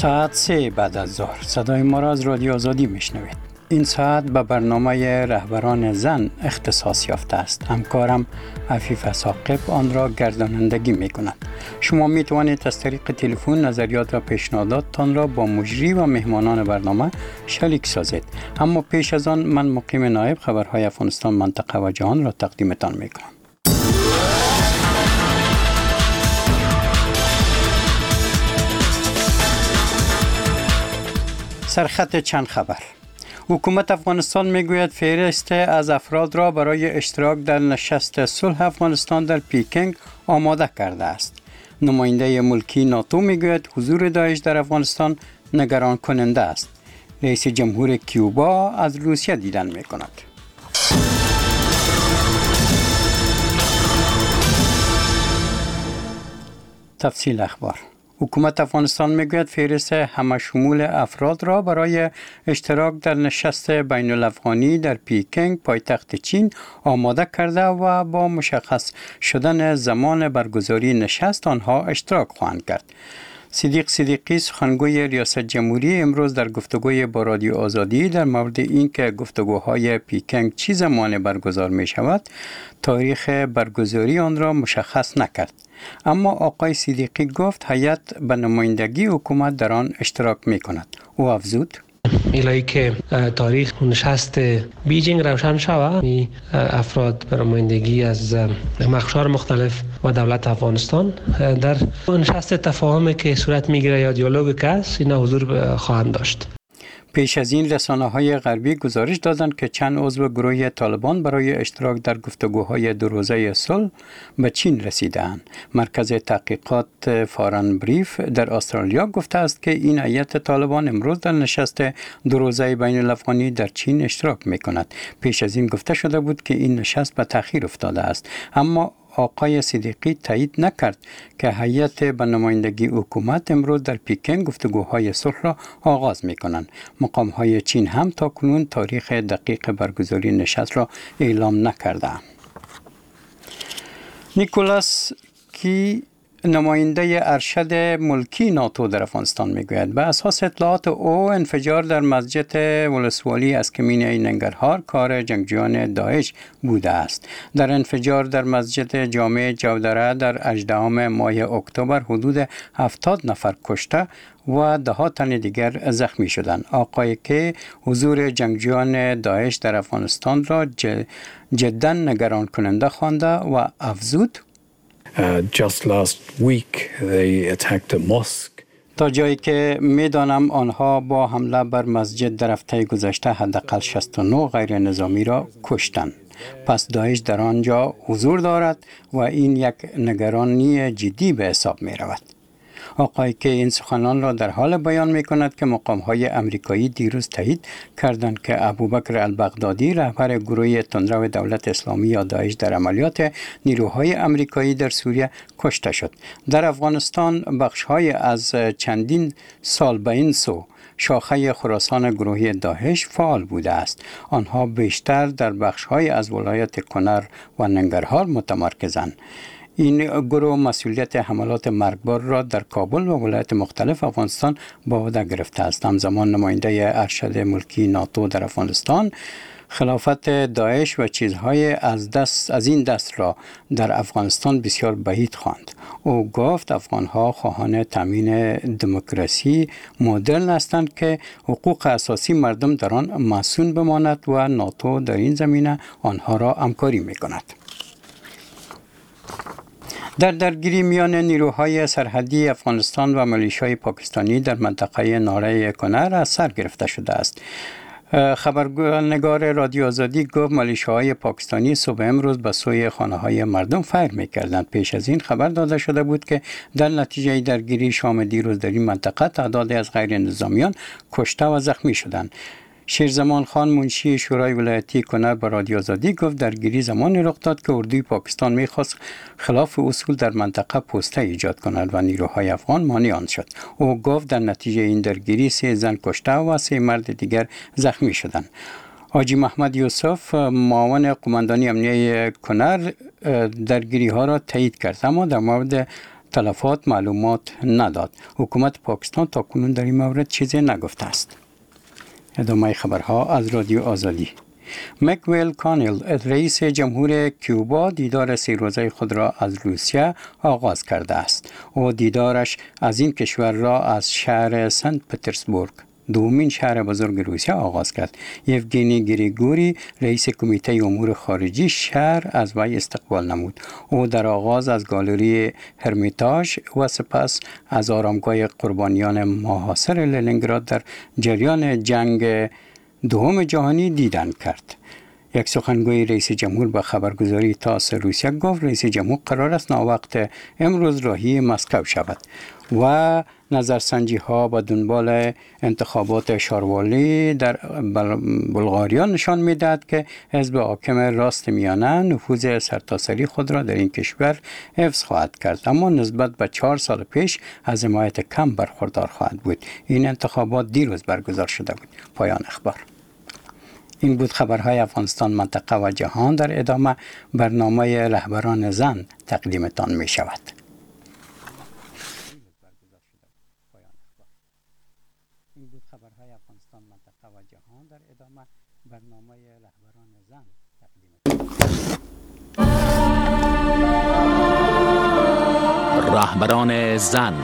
ساعت 3 بعد از ظهر صدای ما را از رادیو آزادی میشنوید. این ساعت به برنامه رهبران زن اختصاص یافته است. همکارم عفیف ثاقب آن را گردانندگی می کند. شما می توانید از طریق تلفن نظریات و پیشنهاداتتان را با مجری و مهمانان برنامه شریک سازید. اما پیش از آن من مقیم نایب خبرهای افغانستان منطقه و جهان را تقدیمتان می کنم. سرخط چند خبر. حکومت افغانستان میگوید فهرست از افراد را برای اشتراک در نشست صلح افغانستان در پیکنگ آماده کرده است. نماینده ملکی ناتو میگوید حضور داعش در افغانستان نگران کننده است. رئیس جمهور کیوبا از روسیه دیدن میکند. تفصیل اخبار. حکومت افغانستان میگوید فهرست همشمول افراد را برای اشتراک در نشست بین الافغانی در پیکنگ پایتخت چین آماده کرده و با مشخص شدن زمان برگزاری نشست آنها اشتراک خواهند کرد. صدیق صدیقی سخنگوی ریاست جمهوری امروز در گفتگوی با رادیو آزادی در مورد اینکه گفتگوهای پیکنگ چه زمان برگزار می شود تاریخ برگزاری آن را مشخص نکرد. اما آقای صدیقی گفت هیئت به نمایندگی حکومت در آن اشتراک می کند. او افزود الهی که تاریخ نشست بیجینگ روشن شود، افراد به نمایندگی از مخشار مختلف و دولت افغانستان در نشست تفاهمی که صورت میگیره یا دیالوگ که است اینا حضور خواهند داشت. پیش از این رسانه‌های غربی گزارش دادند که چند عضو گروه طالبان برای اشتراک در گفتگوهای دو روزه صلح به چین رسیدند. مرکز تحقیقات فارن بریف در استرالیا گفته است که این هیئت طالبان امروز در نشست دو روزه بین الافغانی در چین اشتراک می‌کند. پیش از این گفته شده بود که این نشست به تأخیر افتاده است، اما آقای صدیقی تایید نکرد که هیئت به نمایندگی حکومت امروز در پیکنگ گفتگوهای صلح را آغاز می‌کنند. مقام‌های چین هم تاکنون تاریخ دقیق برگزاری نشست را اعلام نکردند. نیکولاس کی نماینده ارشد ملکی ناتو در افغانستان میگوید به اساس اطلاعات او انفجار در مسجد ولسوالی از کمینه ننگرهار کار جنگجویان داعش بوده است. در انفجار در مسجد جامع جودره در 18 ماه اکتبر حدود 70 نفر کشته و ده تن دیگر زخمی شدند. آقای که حضور جنگجویان داعش در افغانستان را جدا نگران کننده خوانده و افزود Just last week they attacked a mosque. تا جایی که میدانم آنها با حمله بر مسجد در هفته گذشته حداقل 69 غیر نظامی را کشتند. پس داعش در آنجا حضور دارد و این یک نگرانی جدی به حساب می رود. آقای که این سخنان را در حال بیان می کند که مقام‌های امریکایی دیروز تایید کردند که ابوبکر البغدادی رهبر گروه تندرو دولت اسلامی یا داعش در عملیات نیروهای امریکایی در سوریه کشته شد. در افغانستان بخش‌های از چندین سال به این سو شاخه خراسان گروهی داعش فعال بوده است. آنها بیشتر در بخش‌های از ولایت کنر و ننگرهار متمرکزند. این گروه مسئولیت حملات مرگبار را در کابل و ولایت مختلف افغانستان به عهده گرفته است. همزمان نماینده ارشد ملکی ناتو در افغانستان خلافت داعش و چیزهای از این دست را در افغانستان بسیار بعید خواند. او گفت افغانها خواهان تامین دموکراسی مدرن هستند که حقوق اساسی مردم در آن مصون بماند و ناتو در این زمینه آنها را همکاری می‌کند. در درگیری میان نیروهای سرحدی افغانستان و میلیشیای پاکستانی در منطقه ناره کنر از سر گرفته شده است. خبرنگار رادیو آزادی گفت میلیشیاهای پاکستانی صبح امروز به سوی خانه‌های مردم فیر می‌کردند. پیش از این خبر داده شده بود که در نتیجه درگیری شام دیروز در این منطقه تعدادی از غیر نظامیان کشته و زخمی شدند. شیرزمان خان منشی شورای ولایتی کنر به رادیو آزادی گفت درگیری زمانی رخ داد که اردوی پاکستان می‌خواست خلاف اصول در منطقه پوسته ایجاد کند و نیروهای افغان مانع آن شد. او گفت در نتیجه این درگیری 3 زن کشته و 3 مرد دیگر زخمی شدند. حاجی محمد یوسف معاون قماندانی امنیه کنر درگیری ها را تایید کرد، اما در مورد تلفات معلومات نداد. حکومت پاکستان تا کنون در این مورد چیزی نگفته است. ادامه خبرها از رادیو آزادی. مکویل کانیل رئیس جمهور کیوبا دیدار 3 روزه خود را از روسیه آغاز کرده است. او دیدارش از این کشور را از شهر سنت پترزبورگ، دومین شهر بزرگ روسیه، آغاز کرد. یوگینی گریگوری رئیس کمیته امور خارجی شهر از وی استقبال نمود. او در آغاز از گالری هرمیتاژ و سپس از آرامگاه قربانیان محاصر لنینگراد در جریان جنگ دوم جهانی دیدن کرد. یک سخنگوی رئیس جمهور به خبرگزاری تاس روسیه گفت رئیس جمهور قرار است ناوقت امروز راهی مسکو شود و نظرسنجی ها به دنبال انتخابات شاروالی در بلغاریا نشان میدهد که حزب حاکم راست میانه نفوذ سرتاسری خود را در این کشور حفظ خواهد کرد، اما نسبت به 4 سال پیش از حمایت کم برخوردار خواهد بود. این انتخابات دیروز برگزار شده بود. پایان اخبار. این بود خبرهای افغانستان، منطقه و جهان. در ادامه برنامه رهبران زن تقدیمتان می شود. این بود خبرهای افغانستان، منطقه و جهان. در ادامه برنامه رهبران زن تقدیمتان. رهبران زن.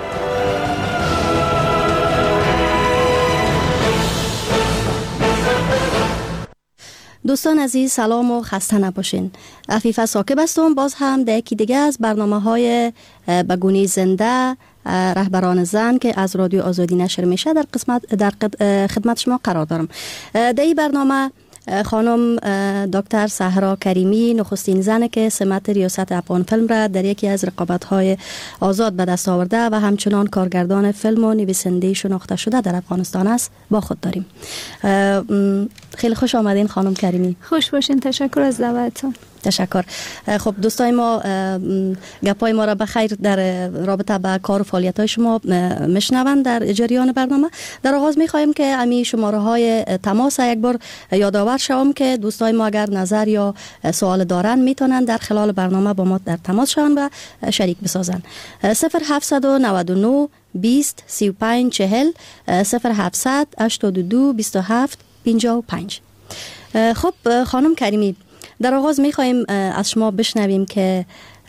دوستان عزیز، سلام و خسته نباشین. عفیفه ساکب هستم. باز هم در یکی دیگه از برنامه‌های بگونه زنده رهبران زن که از رادیو آزادی نشر میشه در خدمت شما قرار دارم. در این برنامه خانم دکتر سحرا کریمی نخستین زن که سمت ریاست افغان فیلم را در یکی از رقابت‌های آزاد به دست آورده و همچنان کارگردان فیلم و نویسنده شناخته شده در افغانستان است با خود داریم. خیلی خوش آمدین خانم کریمی. خوش باشین. تشکر از دعوتتون. تشکر. خب دوستای ما گپای ما را بخیر در رابطه با کار و فعالیت‌های شما میشنوند در جریان برنامه. در آغاز می‌خوایم که امی شماره‌های تماس یک بار یادآور شوم که دوستای ما اگر نظر یا سوال دارن میتونن در خلال برنامه با ما در تماس شون و شریک بسازن. 0799 20 35 40 0700 82 27 55. خب خانم کریمی، در آغاز می‌خوایم از شما بشنویم که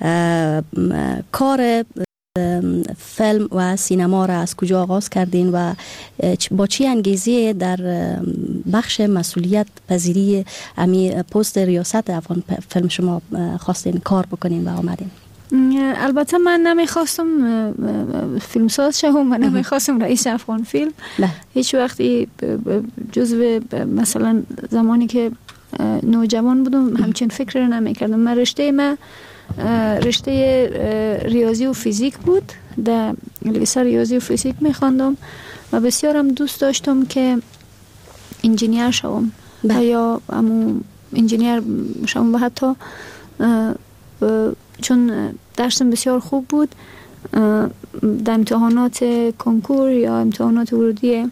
کار فیلم و سینما را از کجا آغاز کردین و با چی انگیزه در بخش مسئولیت پذیری امی پست ریاست افغان فیلم شما خواستین کار بکنین و آمدین؟ البته من نمیخواستم فیلمساز شوم و نمیخواستم رئیس افغان فیلم. هیچ وقتی جزو مثلا زمانی که نوجوان بودم همچین فکر رو نمیکردم. من رشته ریاضی و فیزیک بود، در لیسه ریاضی و فیزیک میخواندم و بسیارم دوست داشتم که انجینیر شوم یا انجینیر شوم و حتی چون درسم بسیار خوب بود در امتحانات کنکور یا امتحانات ورودی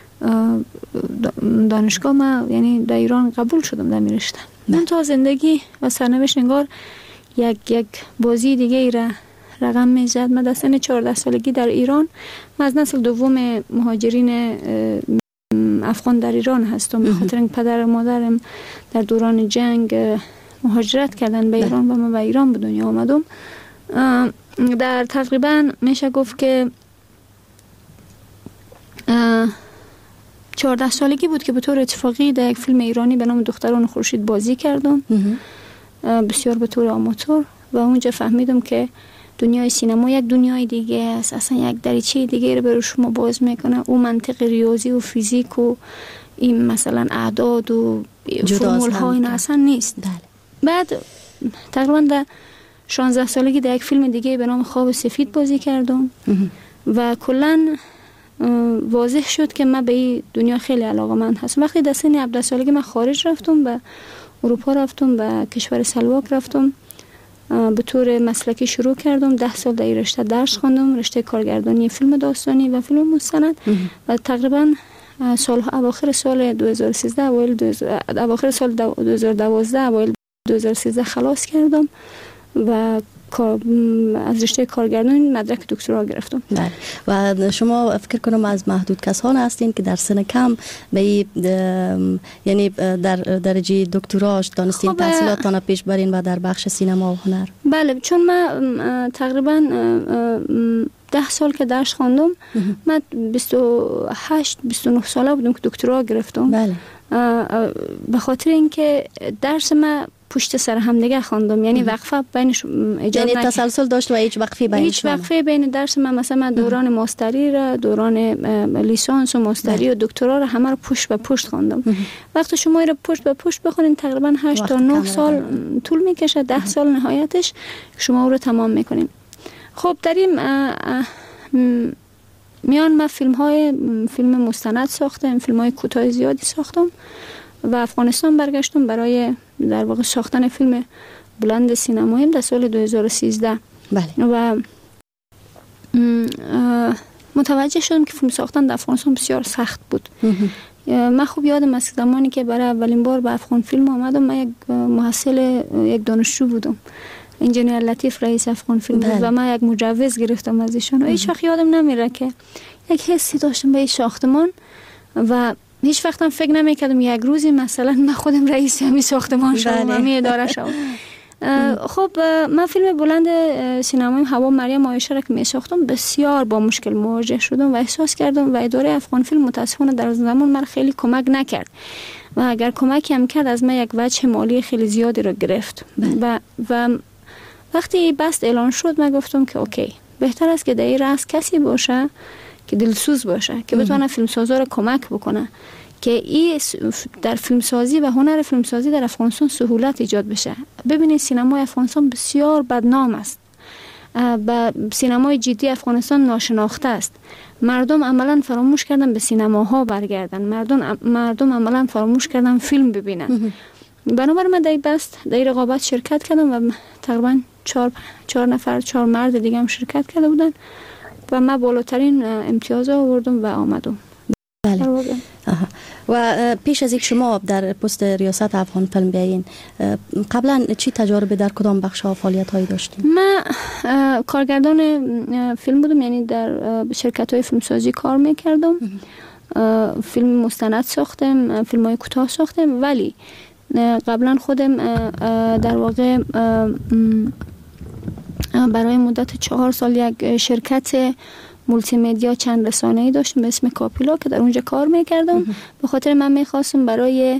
دانشگاه ما یعنی در ایران قبول شدم در می رشته. من تا زندگی و سرنوشت انگار یک بازی دیگه ای را رقم می زد. من در سن 14 سالگی در ایران، من از نسل دوم مهاجرین افغان در ایران هستم، به خاطر اینکه پدر و مادرم در دوران جنگ مهاجرت کردن به ایران و من به ایران به دنیا آمدم. در تقریبا میشه گفت که 14 سالگی بود که به طور اتفاقی در یک فیلم ایرانی به نام دختران خورشید بازی کردم، بسیار به طور آماتور، و اونجا فهمیدم که دنیای سینما یک دنیای دیگه است، اصلا یک دریچه دیگه رو برای شما باز میکنه. اون منطق ریاضی و فیزیک و این مثلا اعداد و فرمول ها این اصلا نیست. بعد تقریبا در 16 سالگی در یک فیلم دیگه به نام خواب سفید بازی کردم و کلا واضح شد که من به این دنیا خیلی علاقه‌مند هستم. وقتی در سن 17 سالگی من خارج رفتم، به اروپا رفتم، به کشور سلواک رفتم، به طور مسلکی شروع کردم. 10 سال در این رشته درس خواندم، رشته کارگردانی فیلم داستانی و فیلم مستند، و تقریبا اواخر سال 2013 اواخر سال 2012 اوایل 2013 خلاص کردم و از رشته کارگردانی مدرک دکترا گرفتم. بله. و شما فکر کنم از محدود کسان هستین که در سن کم به یعنی در درجه دکتراش دانستین تحصیلاتتان پیش برین و در بخش سینما و هنر. بله، چون من تقریبا 10 سال که درس خواندم، من 28-29 ساله بودم که دکترا گرفتم. بله. به خاطر اینکه درس من پشت سر هم دیگه خواندم، یعنی وقفه بینش ایجاد یعنی تسلسل داشت و هیچ وقفه بین درس مثلا من دوران ماستری را، دوران لیسانس و ماستری و دکترا را همه رو پشت به پشت خواندم. وقتی شما رو پشت به پشت بخونین تقریبا 8 تا 9 سال طول میکشه، 10 سال نهایتش شما رو تمام میکنین. خب در این میان من فیلم مستند ساختم، فیلم‌های کوتاه زیادی ساختم و افغانستان برگشتم برای در واقع ساختن فیلم بلند سینمایی در سال 2013. بله. و متوجه شدم که فیلم ساختن در افغانستان بسیار سخت بود. من خوب یادم است زمانی که برای اولین بار به افغان فیلم آمدم، من یک محصل، یک دانشجو بودم. انجینیر لطیف رئیس افغان فیلم بود و من یک مجوز گرفتم از ایشان و هیچ وقت یادم نمیره که یک حسی داشتم به این ساختمان و هیچ وقتم فکر نمیکردم یک روزی مثلا من خودم رئیس همین ساختمان شدم، همین اداره شدم. خب من فیلم بلند سینمایی هوا مریم عایشه را که می ساختم بسیار با مشکل مواجه شدم و احساس کردم و اداره افغان فیلم متاسفانه در زمان من خیلی کمک نکرد و اگر کمکی هم کرد از من یک وجه مالی خیلی زیادی رو گرفت. و وقتی بست اعلان شد من گفتم که اوکی، بهتر است که در این رأس کسی باشه که دلسوز باشه، که بتونه فیلمسازا رو کمک بکنه که این در فیلمسازی و هنر فیلمسازی در افغانستان سهولت ایجاد بشه. ببینید سینمای افغانستان بسیار بدنام است و سینمای جدی افغانستان ناشناخته است. مردم عملا فراموش کردن به سینماها برگردن، مردم عملا فراموش کردن فیلم ببینن. بنابراین من در رقابت شرکت کردم و تقریبا 4 مرد دیگه هم شرکت کرده بودن و من بالاترین امتیاز آوردم و آمدم. بله. و پیش از اینکه شما در پست ریاست افغان فیلم بیاین، قبلا چی تجربه در کدام بخش ها فعالیت هایی داشتین؟ من کارگردان فیلم بودم، یعنی در شرکت های فیلمسازی کار میکردم. فیلم مستند ساختم، فیلم های کوتاه ساختم، ولی قبلا خودم در واقع برای مدت 4 سال یک شرکت مولتی مدیا چند رسانه‌ای داشتم به اسم کاپیلا که در اونجا کار میکردم. به خاطر من میخواستم برای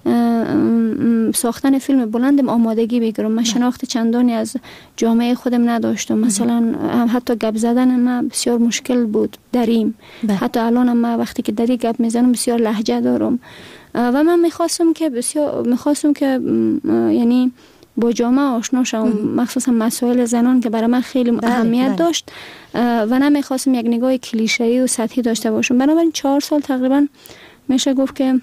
ساختن فیلم بلندم آمادگی بگیرم. من شناخت چندانی از جامعه خودم نداشتم، مثلا حتی گپ زدن من بسیار مشکل بود دریم. حتی الان من وقتی که دری گپ میزنم بسیار لهجه دارم و من میخواستم که یعنی با جامعه آشنا شوم، مخصوصا مسائل زنان که برای من خیلی اهمیت داشت و نمیخواستم یک نگاه کلیشه‌ای و سطحی داشته باشم. بنابراین 4 سال تقریبا میشه گفت که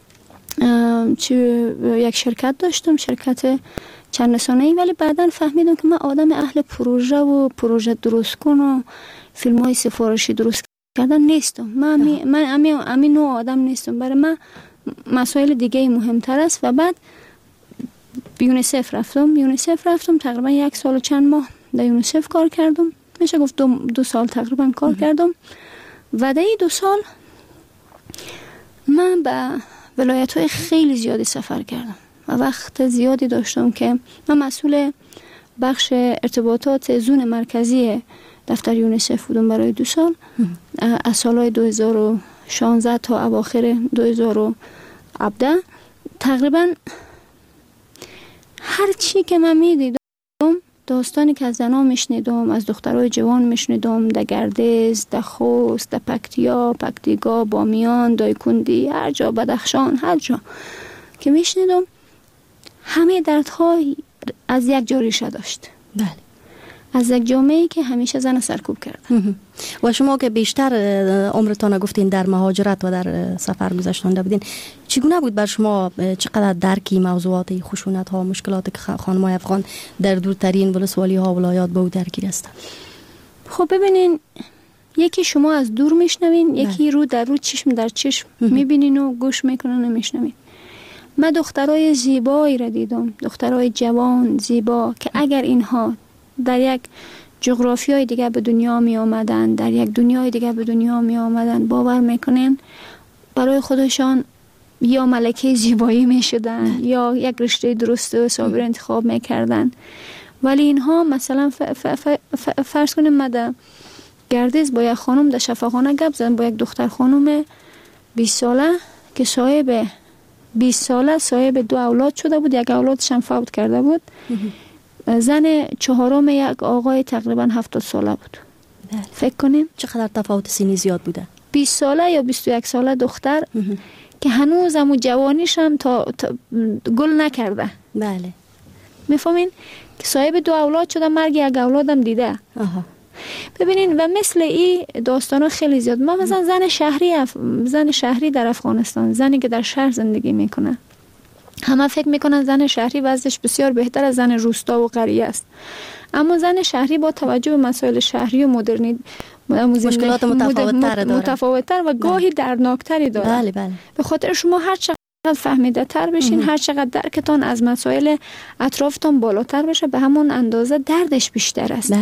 یک شرکت داشتم، شرکت چند رسانه‌ای، ولی بعداً فهمیدم که من آدم اهل پروژه و پروژه درست کن و فیلم‌های سفارشی درست کردن نیستم. من همین نوع آدم نیستم. برای من مسائل دیگه مهمتر است. و بعد یونیسف رفتم تقریبا 1 سال و چند ماه در یونیسف کار کردم، میشه گفت 2 سال تقریبا کار کردم و در این 2 سال من به ولایت‌های خیلی زیادی سفر کردم و وقت زیادی داشتم که من مسئول بخش ارتباطات زون مرکزی دفتر یونیسف بودم برای 2 سال، از سالهای 2016 تا اواخر 2017. تقریبا هر چی که من میدیدم، داستانی که از زنها میشنیدم، از دخترای جوان میشنیدم، در گردیز، در خوست، در پکتیکا، بامیان، دایکندی، هر جا، بدخشان، هر جا که میشنیدم، همه دردها از یک جا ریشه داشت. بله. از یک جامعه‌ای که همیشه زن سرکوب کرده. و شما که بیشتر عمرتان گفتین در مهاجرت و در سفر گذشتانده بودین، چگونه بود بر شما چقدر درکی موضوعات خشونت ها، مشکلات که خانم‌های افغان در دورترین ولسوالی ها ولایات به او درگیر هستند؟ خب ببینین، یکی شما از دور میشنوین، یکی رو در رو، چشم در چشم میبینین و گوش میکنن و میشنوین. من دخترای زیبایی را دیدم، دخترای جوان زیبا که اگر اینها در یک جغرافیای دیگه به دنیا می آمدن، در یک دنیای دیگه به دنیا می آمدن، باور میکنین برای خودشان یا ملکه زیبایی می شدن یا یک رشته درست و صابر انتخاب می کردن. ولی اینها مثلا فرض کنیم مده گردیز با یک خانم در شفاخانه گپ زدن، با یک دختر خانم 20 ساله که صاحب 20 ساله صاحب 2 اولاد شده بود، یک اولادش هم فوت کرده بود. زن چهارم یک آقای تقریبا 70 ساله بود. فکر کنیم چقدر تفاوت سنی زیاد بوده. 20 ساله یا 21 ساله دختر که هنوز هم جوانیش هم تا گل نکرده. بله. میفهمین که صاحب 2 اولاد شده، مرگ یک اولادم دیده. ببینین و مثل این داستانا خیلی زیاد. ما مثلا زن شهری در افغانستان، زنی که در شهر زندگی میکنه، همه فکر میکنن زن شهری وضعش بسیار بهتر از زن روستا و قریه است. اما زن شهری با توجه به مسائل شهری و مدرنی مشکلات متفاوت‌تر و گاهی دردناکتری داره. بله بله. به خاطر شما هر چقدر فهمیده تر بشین، هر چقدر درکتان از مسائل اطرافتان بالاتر بشه، به همون اندازه دردش بیشتر است.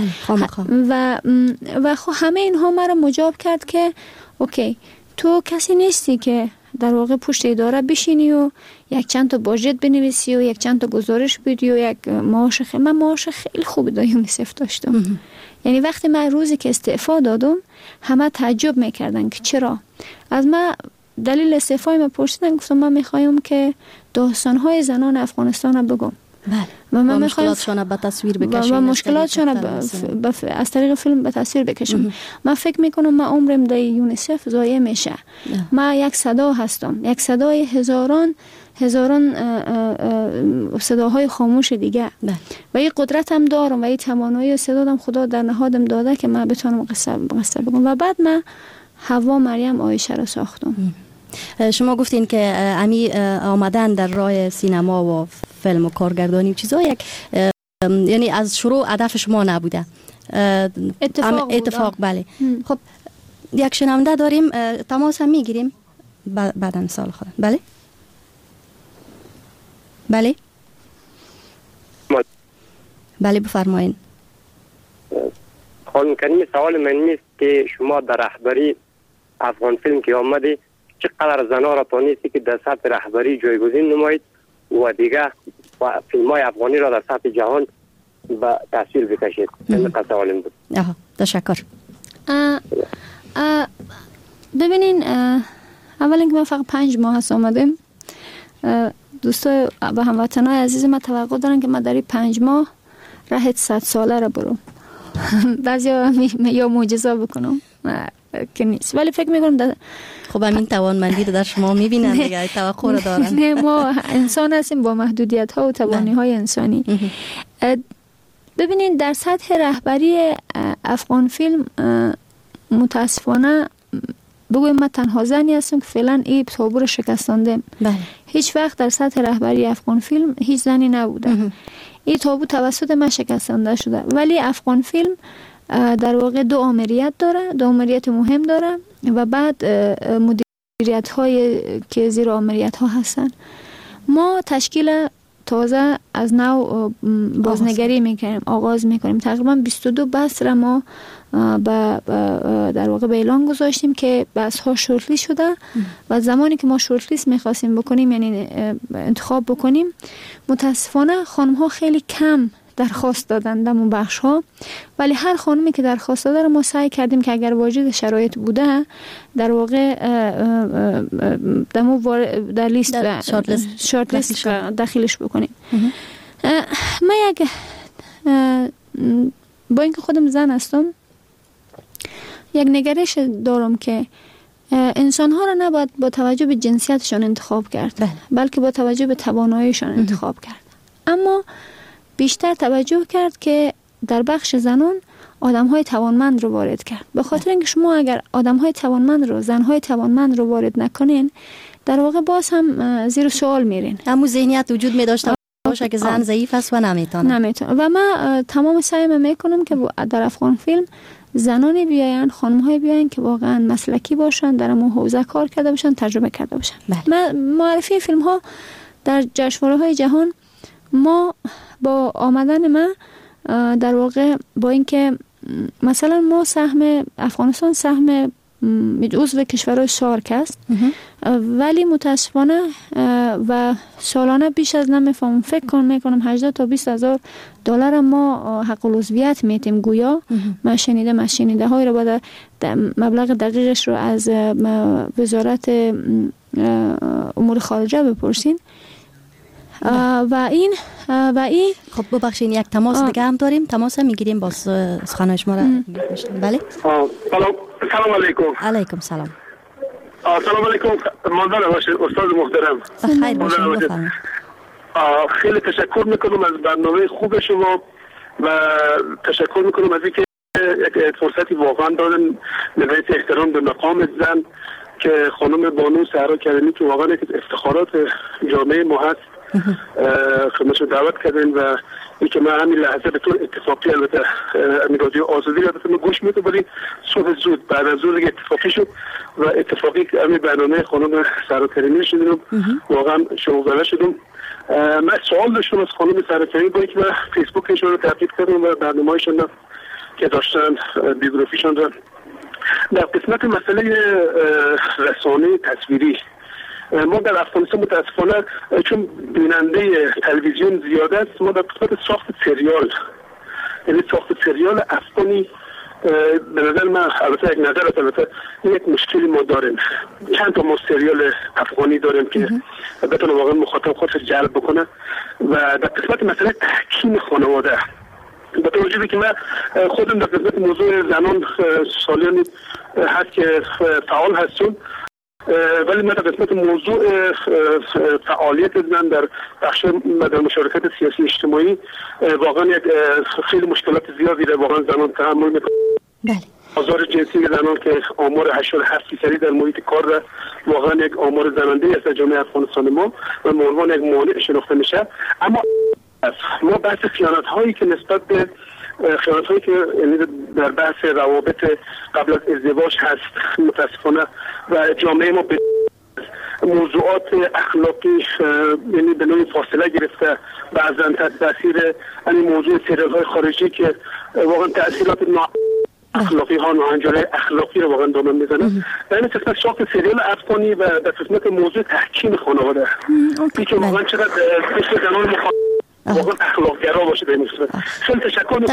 و همه اینها مرا مجاب کرد که اوکی، تو کسی نیستی که در واقع پشت اداره بشینی و یک چند تا باجت بنویسی و یک چند تا گزارش بدی و یک معاش من معاش خیلی خوبی در یونیسف داشتم. یعنی وقتی من روزی که استعفا دادم همه تعجب میکردن که چرا. از من دلیل استعفای من پرسیدن، گفتم من میخوایم که داستانهای زنان افغانستان رو بگم. بله. و من مشکلاتشون به تصویر بکشم و مشکلاتشون از طریق فیلم به تصویر بکشم. من فکر میکنم من عمرم در یونیسف ضایع میشه. من یک صدا هستم، یک صدای هزاران صداهای خاموش دیگه. و این قدرت هم دارم و این توانایی صدادم خدا در نهادم داده که من بتونم قصه بگم. و بعد من حوا مریم عایشه رو ساختم. شما گفتین که امی آمدن در راه سینما و فیلم و کارگردانی و چیزا یک یعنی از شروع هدف شما نبوده، اتفاق بله. خب یک شنونده داریم، تماس هم میگیریم بعدن سال خود. بله بله بله بفرمایین. خانم کریمی، سوال من نیست که شما در رهبری افغان فیلم که آمدی چقدر زنها را توانستی که در سطح رهبری جایگزین نمایید و دیگه و فیلم های افغانی را در سطح جهان به تصویر بکشید. این سوالم بود. تشکر. ببینین، اول اینکه من فقط 5 ماه هست آمدم. دوستای و هموطنای عزیز من توقع دارن که من در این 5 ماه راه 100 ساله را برم. بعضیا یا معجزه بکنم که نیست، ولی فکر میکنم خب همین توانمندی در شما میبینن دیگه، توقع رو دارن. نه، ما انسان هستیم با محدودیت ها و توانی های انسانی. ببینید در سطح رهبری افغان فیلم متاسفانه بگویم من تنها زنی هستم که فعلا این تابو رو شکستاندم. هیچ وقت در سطح رهبری افغان فیلم هیچ زنی نبوده. این تابو توسط من شکستانده شده. ولی افغان فیلم در واقع 2 آمریت داره، 2 آمریت مهم داره و بعد مدیریت های که زیر آمریت ها هستن. ما تشکیل تازه از نو بازنگری میکنیم، آغاز میکنیم. تقریبا 22 بحث را ما در واقع به اعلان گذاشتیم که بحث ها شورت لیست شده و زمانی که ما شورت لیست میخواستیم بکنیم، یعنی انتخاب بکنیم، متاسفانه خانم ها خیلی کم درخواست دادن در اون بخش ها. ولی هر خانمی که درخواست داده رو ما سعی کردیم که اگر واجد شرایط بوده در واقع در لیست شورت لیست داخلش بکنیم. من با اینکه خودم زن هستم یک نگرش دارم که انسان ها را نباید با توجه به جنسیتشان انتخاب کرد، بلکه با توجه به تواناییشان انتخاب کرد. اما بیشتر توجه کرد که در بخش زنان آدم‌های توانمند رو وارد کرد. به خاطر اینکه شما اگر آدم‌های توانمند رو، زن‌های توانمند رو وارد نکنین، در واقع باز هم زیر سوال میرین. همون ذهنیت وجود می‌داشته باشه که زن ضعیف است و نمیتونه. و من تمام سعیم میکنم که در افغان فیلم زنانی بیاین، خانم‌های بیاین که واقعا مسلکی باشن، در اون حوزه کار کرده باشن، تجربه کرده باشن. معرفی فیلم‌ها در جشنواره‌های جهان، ما با آمدن من در واقع با اینکه مثلا ما سهم افغانستان سهم عضو کشورهای سارک است، ولی متاسفانه و سالانه بیش از فکر میکنم 18 تا 20 هزار دلار ما حق العضویت میتیم. گویا من شنیده های رو باید مبلغ دقیقش رو از وزارت امور خارجه بپرسین. و این خب ببخشید یک تماس دیگه هم داریم، تماس هم میگیریم با سخنهای شما را. بله سلام علیکم. علیکم سلام. سلام علیکم. ماندن باشید استاد محترم. خیر باشید، بفرمایید. خیلی تشکر میکنم از برنامه خوب شما و تشکر میکنم از اینکه یک فرصتی واقعا دادن نهایت احترام به مقام زن که خانم بانو سهرا کریمی که واقعا یک افتخارات جامعه ما هست خدمتشون دعوت کردین و این که من همین لحظه به طور اتفاقی البته رادیو آزادی البته من گوش میدم، ولی صبح زود بعد از ظهر اتفاقی شد و اتفاقی همین برنامه خانم سهرا کریمی شدیم، واقعا شوق‌زده شدم. من سوال داشتم از خانم سهرا کریمی با اینکه من فیسبوکشون رو تعقیب کردم و برنامه‌هایشون که داشتن بیوگرافیشون رو در قسمت مسئله رسانه تصویری ما در افغانستان متاسفانه چون بیننده تلویزیون زیاد است، ما در قسمت ساخت سریال، یعنی ساخت سریال افغانی به نظر من البته یک نظر است، البته یک مشکلی ما داریم. چند تا ما سریال افغانی داریم که بتونه واقعا مخاطب خودش جلب بکنه و در قسمت مسئله تحکیم خانواده با توجه به که من خودم در قسمت موضوع زنان سالیانی هست که فعال هستم، ولی من در قسمت موضوع فعالیت زن در بخش در مشارکت سیاسی اجتماعی واقعا یک خیلی مشکلات زیادی را واقعا زنان تحمل میکنند. بله. آزار جنسی زنان که آمار 87% در محیط کار را واقعا یک آمار زننده است در جامعه افغانستان ما و به عنوان یک مانع شناخته میشه. اما ما بحث خیانت هایی که نسبت به خیانت هایی که یعنی در بحث روابط قبل از ازدواج هست متاسفانه و جامعه ما به موضوعات اخلاقی یعنی به نوعی فاصله گرفته، بعضا تحت تاثیر این موضوع سریال های خارجی که واقعا تاثیرات اخلاقی ها ناهنجاری اخلاقی رو واقعا دامن میزنه. در این قسمت ساخت سریال افغانی و در قسمت موضوع تحکیم خانواده این که واقعا چقدر مثل زنان واقعا اخلاق‌گرا باشه به این قسمت. خیلی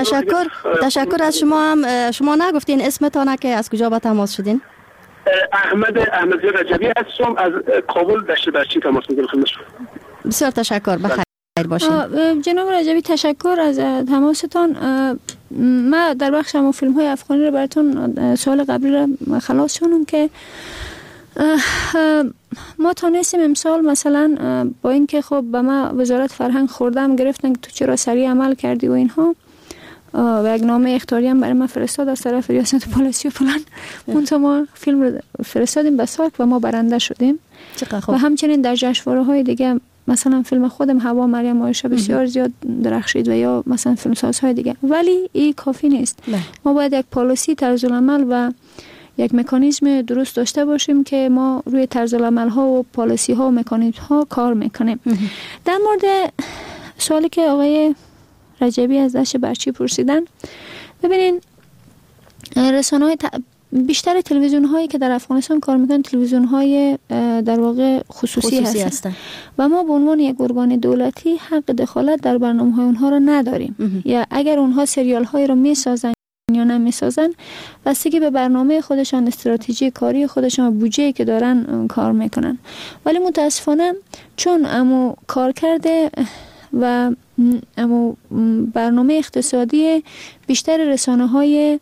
تشکر از شما. هم شما نگفتین اسمتان که از کجا به تماس شدین؟ احمدزاده رجبی هستم، از کابل دشت برچی تماس میگیرم خدمت شما. بسیار تشکر، بخیر باشین. جناب رجبی تشکر از تماستان. من در بخش همون فیلم های افغانی رو براتون سوال قبلی رو خلاص شدم که ما تانستیم امسال مثلا با اینکه خب به ما وزارت فرهنگ خوردم گرفتن که تو چرا سریع عمل کردی و اینها و یک نامه اخطاری هم برای ما فرستاد از طرف ریاست پلیسی و فلان، منتها ما فیلم رو فرستادیم به سارک و ما برنده شدیم و همچنین در جشنواره‌های دیگه مثلا فیلم خودم هوا مریم عایشه بسیار زیاد درخشید و یا مثلا فیلمسازهای دیگه، ولی این کافی نیست. ما باید یک پالیسی طرز العمل و یک مکانیزم درست داشته باشیم که ما روی طرز العمل ها و پالیسی ها و مکانیزم ها کار میکنیم. در مورد سوالی که آقای رجبی از دشت برچی پرسیدن، ببینین رسانه‌های بیشتر تلویزیون هایی که در افغانستان کار میکنن تلویزیون های در واقع خصوصی هستن و ما به عنوان یک ارگان دولتی حق دخالت در برنامه های اونها رو نداریم. یا اگر اونها سریال های رو میسازن یا نمیسازن بستگی به برنامه خودشان، استراتژی کاری خودشان و بودجه‌ای که دارن کار میکنن. ولی متاسفانه چون امو کار کرده و امو برنامه اقتصادی بیشتر رسانه‌های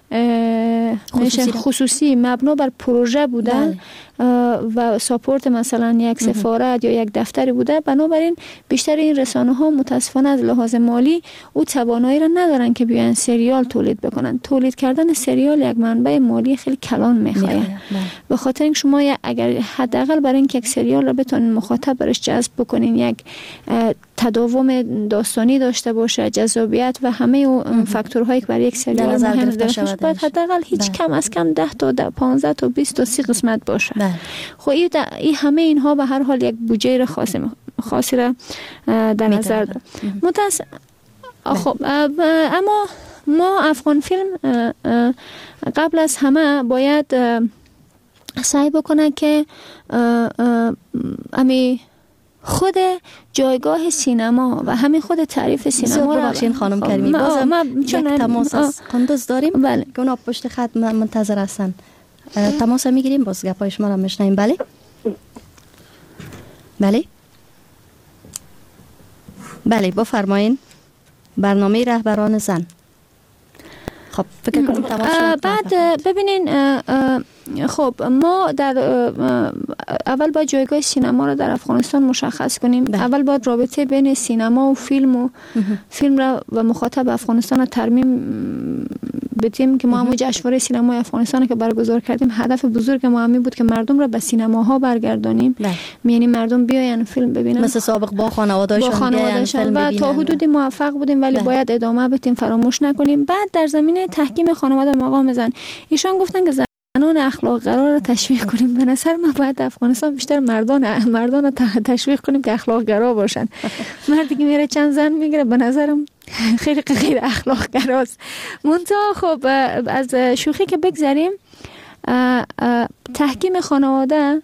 خصوصی مبنا بر پروژه بوده و ساپورت مثلا یک سفارت یا یک دفتری بوده، بنابراین بیشتر این رسانه ها متاسفانه از لحاظ مالی او توانایی را ندارن که بیان سریال تولید بکنن. تولید کردن سریال یک منبع مالی خیلی کلان میخواد. به خاطر اینکه شما اگر حداقل برای اینکه یک سریال را بتونین مخاطب برش جذب بکنین، یک تداوم داستانی داشته باشه، جذابیت و همه اون فاکتورهایی که برای یک سریال مهم داشته باید حداقل هیچ کم از کم 10 تا 15 تا 20 تا 30 قسمت باشه. خب این همه اینها به هر حال یک بودجه را خاصی را در نظر داره. خب اما ما افغان فیلم قبل از همه باید سعی بکنه که امی خود جایگاه سینما و همین خود تعریف سینما رو بخشین خانم کریمی. بازم یک تماس از قندوز داریم. بله. که اونا پشت خط منتظر هستن. تماس میگیریم، باز گپای شما رو میشنیم. بله بله بله بفرمایین. برنامه رهبران زن. خب فکر کنم تماس شد. بعد ببینین، خب ما در اول باید جایگاه سینما رو در افغانستان مشخص کنیم. اول باید رابطه بین سینما و فیلم را و مخاطب افغانستان رو ترمیم بدیم که ما هم جشنواره سینمای افغانستان که برگزار کردیم، هدف بزرگ ما همین بود که مردم را به سینماها برگردانیم. یعنی مردم بیاین فیلم ببینن، مثل سابق با خانواده‌شون و تا حدودی موفق بودیم، ولی باید ادامه بدیم، فراموش نکنیم. بعد در زمینه تحکیم خانواده مقام زن، ایشان گفتن که زنان اخلاق قرار رو تشویق کنیم. به نظر من باید افغانستان بیشتر مردان رو تشویق کنیم که اخلاق گرا باشن. مردی که میره چند زن میگیره به نظرم خیلی غیر اخلاق گراست. منتها خب از شوخی که بگذریم، تحکیم خانواده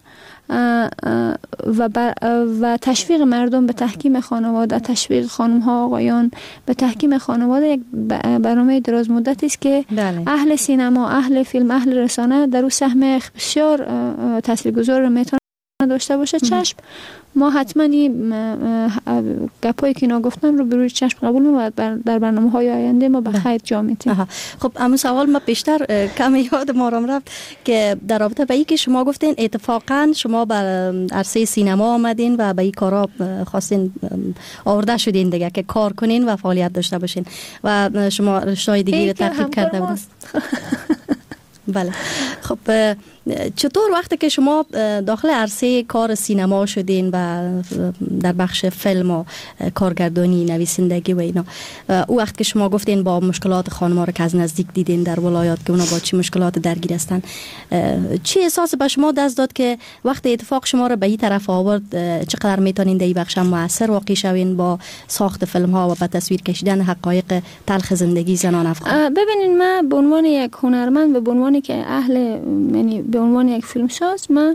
و تشویق مردم به تحکیم خانواده، تشویق خانم ها آقایان به تحکیم خانواده یک برنامه دراز مدتی است که اهل سینما، اهل فیلم، اهل رسانه در او سهم بسیار تاثیرگذار میتونه داشته باشه. چشم ما حتما این گپایی که اینا گفتن رو به روی چشم قبول می‌کنیم، در برنامه‌های آینده ما به خیر جا می‌تیم. خب اما سوال ما بیشتر کم یاد ما رفت که در رابطه با اینکه شما گفتین اتفاقا شما بر عرصه سینما آمدین و به این کارا خواستین آورده شدین دیگه که کار کنین و فعالیت داشته باشین و شما رشته‌های دیگه رو تعقیب کرده بودین. بله. خب چطور وقتی که شما داخل عرصه کار سینما شدین و در بخش فیلم و کارگردانی، نویسندگی و اینا، او وقت که شما گفتین با مشکلات خانم‌ها رو که از نزدیک دیدین در ولایات که اونا با چه مشکلات درگیر هستن، چی احساس به شما دست داد که وقتی اتفاق شما رو به این طرف آورد چقدر میتونین در این بخش مؤثر واقع شوین با ساخت فیلم ها و با تصویر کشیدن حقایق تلخ زندگی زنان افغان؟ ببینین، من به عنوان یک هنرمند، به عنوان که یعنی به عنوان یک فیلمساز، من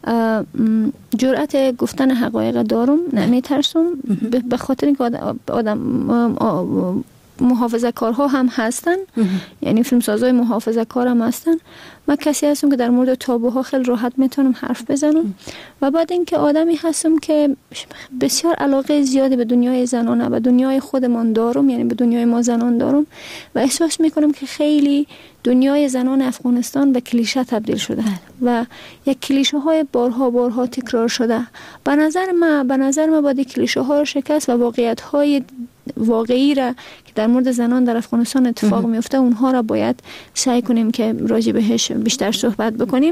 جرأت گفتن حقایق دارم، نمیترسم، به خاطر اینکه آدم محافظه کارها هم هستن، یعنی فیلمسازای محافظه کار هم هستن. من کسی هستم که در مورد تابوها خیلی راحت میتونم حرف بزنم و بعد اینکه آدمی هستم که بسیار علاقه زیادی به دنیای زنانه، به دنیای خودمان دارم، یعنی به دنیای ما زنان دارم و احساس میکنم که خیلی دنیای زنان افغانستان به کلیشه تبدیل شده و یک کلیشه های بارها تکرار شده. به نظر من باید کلیشه ها رو شکست و واقعیت های واقعی را که در مورد زنان در افغانستان اتفاق میفته اونها را باید سعی کنیم که راجع بهش بیشتر صحبت بکنیم.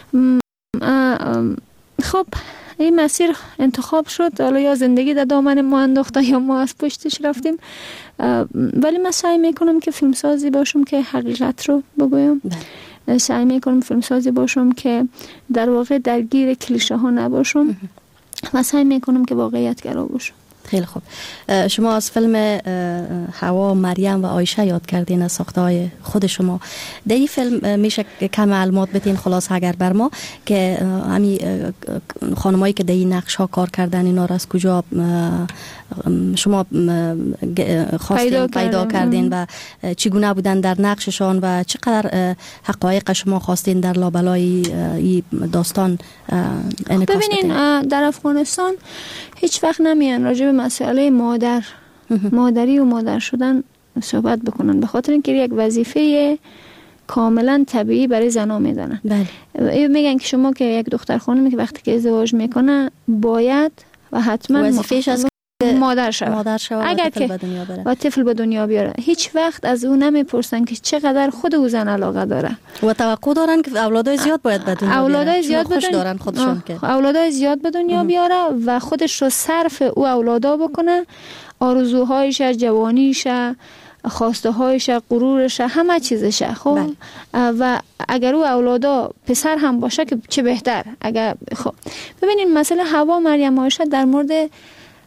خب این مسیر انتخاب شد، حالا یا زندگی در دامن ما انداخته یا ما از پشتش رفتیم، ولی من سعی میکنم که فیلمسازی باشم که حقیقت رو بگویم. سعی میکنم فیلمسازی باشم که در واقع درگیر کلیشه ها نباشم و سعی میکنم که واقعیت گرا باشم. خیلی خوب. شما از فیلم حوا، مریم و عایشه یاد کردین، از ساخته‌های خود شما. در این فیلم میشه کم معلومات بدین خلاص اگر بر ما که همین خانمایی که در این نقش ها کار کردن اینا را از کجا شما خواستین پیدا کردین و چگونه بودن در نقششان و چقدر حقایق شما خواستین در لابلای این داستان انعکاس بدین؟ ببینین، در افغانستان هیچ وقت نمیان راجع به مسئله مادری و مادر شدن صحبت بکنن، به خاطر اینکه یک وظیفه کاملا طبیعی برای زن‌ها میدونن. بله. میگن که شما که یک دختر خانمی که وقتی که ازدواج میکنه باید و حتما وظیفه‌اش از مادر شود اگر که و طفل به دنیا بیاره. هیچ وقت از او نمیپرسن که چقدر خود او زن علاقه داره و توقع دارن که اولادای زیاد باید به دنیا بیاره. اولادای زیاد دارن خودشون که اولادای زیاد به دنیا بیاره و خودش رو صرف او اولادا بکنه، آرزوهایش، جوانیش، خواسته هایش، غرورش، همه چیزش. خب و اگر او اولادا پسر هم باشه که چه بهتر. اگر خب ببینین مسئله حوا، مریم، عایشه در مورد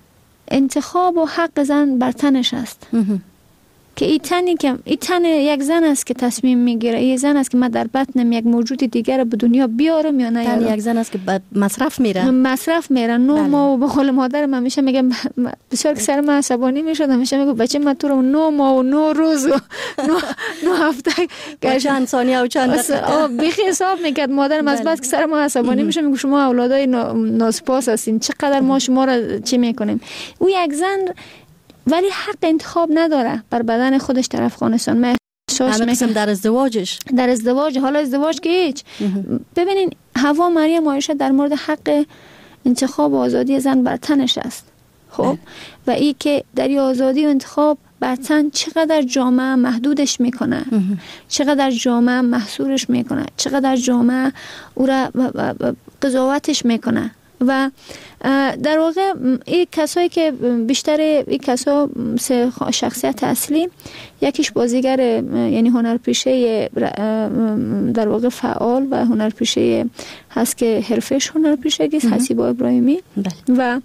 انتخاب و حق زن بر تنش است که این تن یک زن است که تصمیم میگیره. این زن است که من در بطنم یک موجود دیگر به دنیا بیارم یا نیارم. یک زن است که مصرف میره. 9 ماه و به قول مادرم همیشه میگم بسیار که سر من عصبانی میشد، همیشه میگم بچه من تو رو 9 ماه و 9 روز و 9 هفته و چند ثانیه و چند دقیقه بیخی حساب میکرد مادرم. از بس که سر ما عصبانی میشه میگه شما اولادای ناسپاس هستین، چقدر ما شما را چی میکنیم. او یک زن ولی حق انتخاب نداره بر بدن خودش در افغانستان. من احساس میکنم در ازدواج حالا ازدواج که هیچ. ببینین حوا مریم عایشه در مورد حق انتخاب و آزادی زن بر تنش است. خب و این که در آزادی و انتخاب بر تن چقدر جامعه محدودش میکنه، چقدر جامعه محصورش میکنه، چقدر جامعه او را قضاوتش میکنه. و در واقع این کسایی که بیشتر این کسا سه شخصیت اصلی، یکیش بازیگر یعنی هنرپیشه در واقع فعال و هنرپیشه هست که حرفش هنرپیشگی است، حسیبا ابراهیمی، و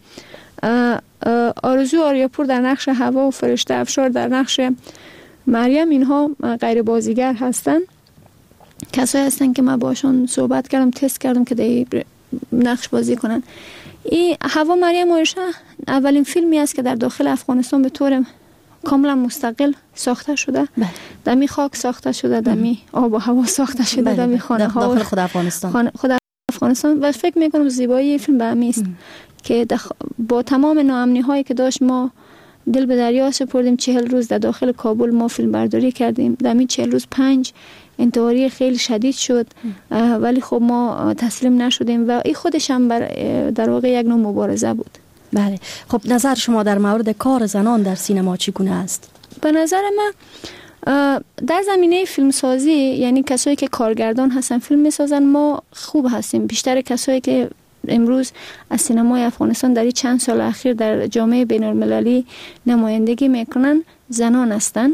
آرزو آریاپور در نقش حوا و فرشته افشار در نقش مریم. اینها غیر بازیگر هستن، کسایی هستن که من باشون صحبت کردم، تست کردم که در نقش بازی کنن. این حوا مریم عایشه اولین فیلمی است که در داخل افغانستان به طور کاملا مستقل ساخته شده. دمی خاک ساخته شده، دمی آب و هوا ساخته شده، دمی خانه ها داخل خود افغانستان. و فکر میکنم زیبایی فیلم به همین است که با تمام ناامنی هایی که داشت ما دل به دریا سپردیم. 40 روز در داخل کابل ما فیلم برداری کردیم. دمی 40 روز 5 انتحاری خیلی شدید شد، ولی خب ما تسلیم نشدیم و این خودش هم در واقع یک نوع مبارزه بود. بله. خب نظر شما در مورد کار زنان در سینما چگونه است؟ به نظر من در زمینه فیلمسازی، یعنی کسایی که کارگردان هستن فیلم میسازن، ما خوب هستیم. بیشتر کسایی که امروز از سینمای افغانستان در این چند سال اخیر در جامعه بین‌المللی نمایندگی میکنن زنان هستن.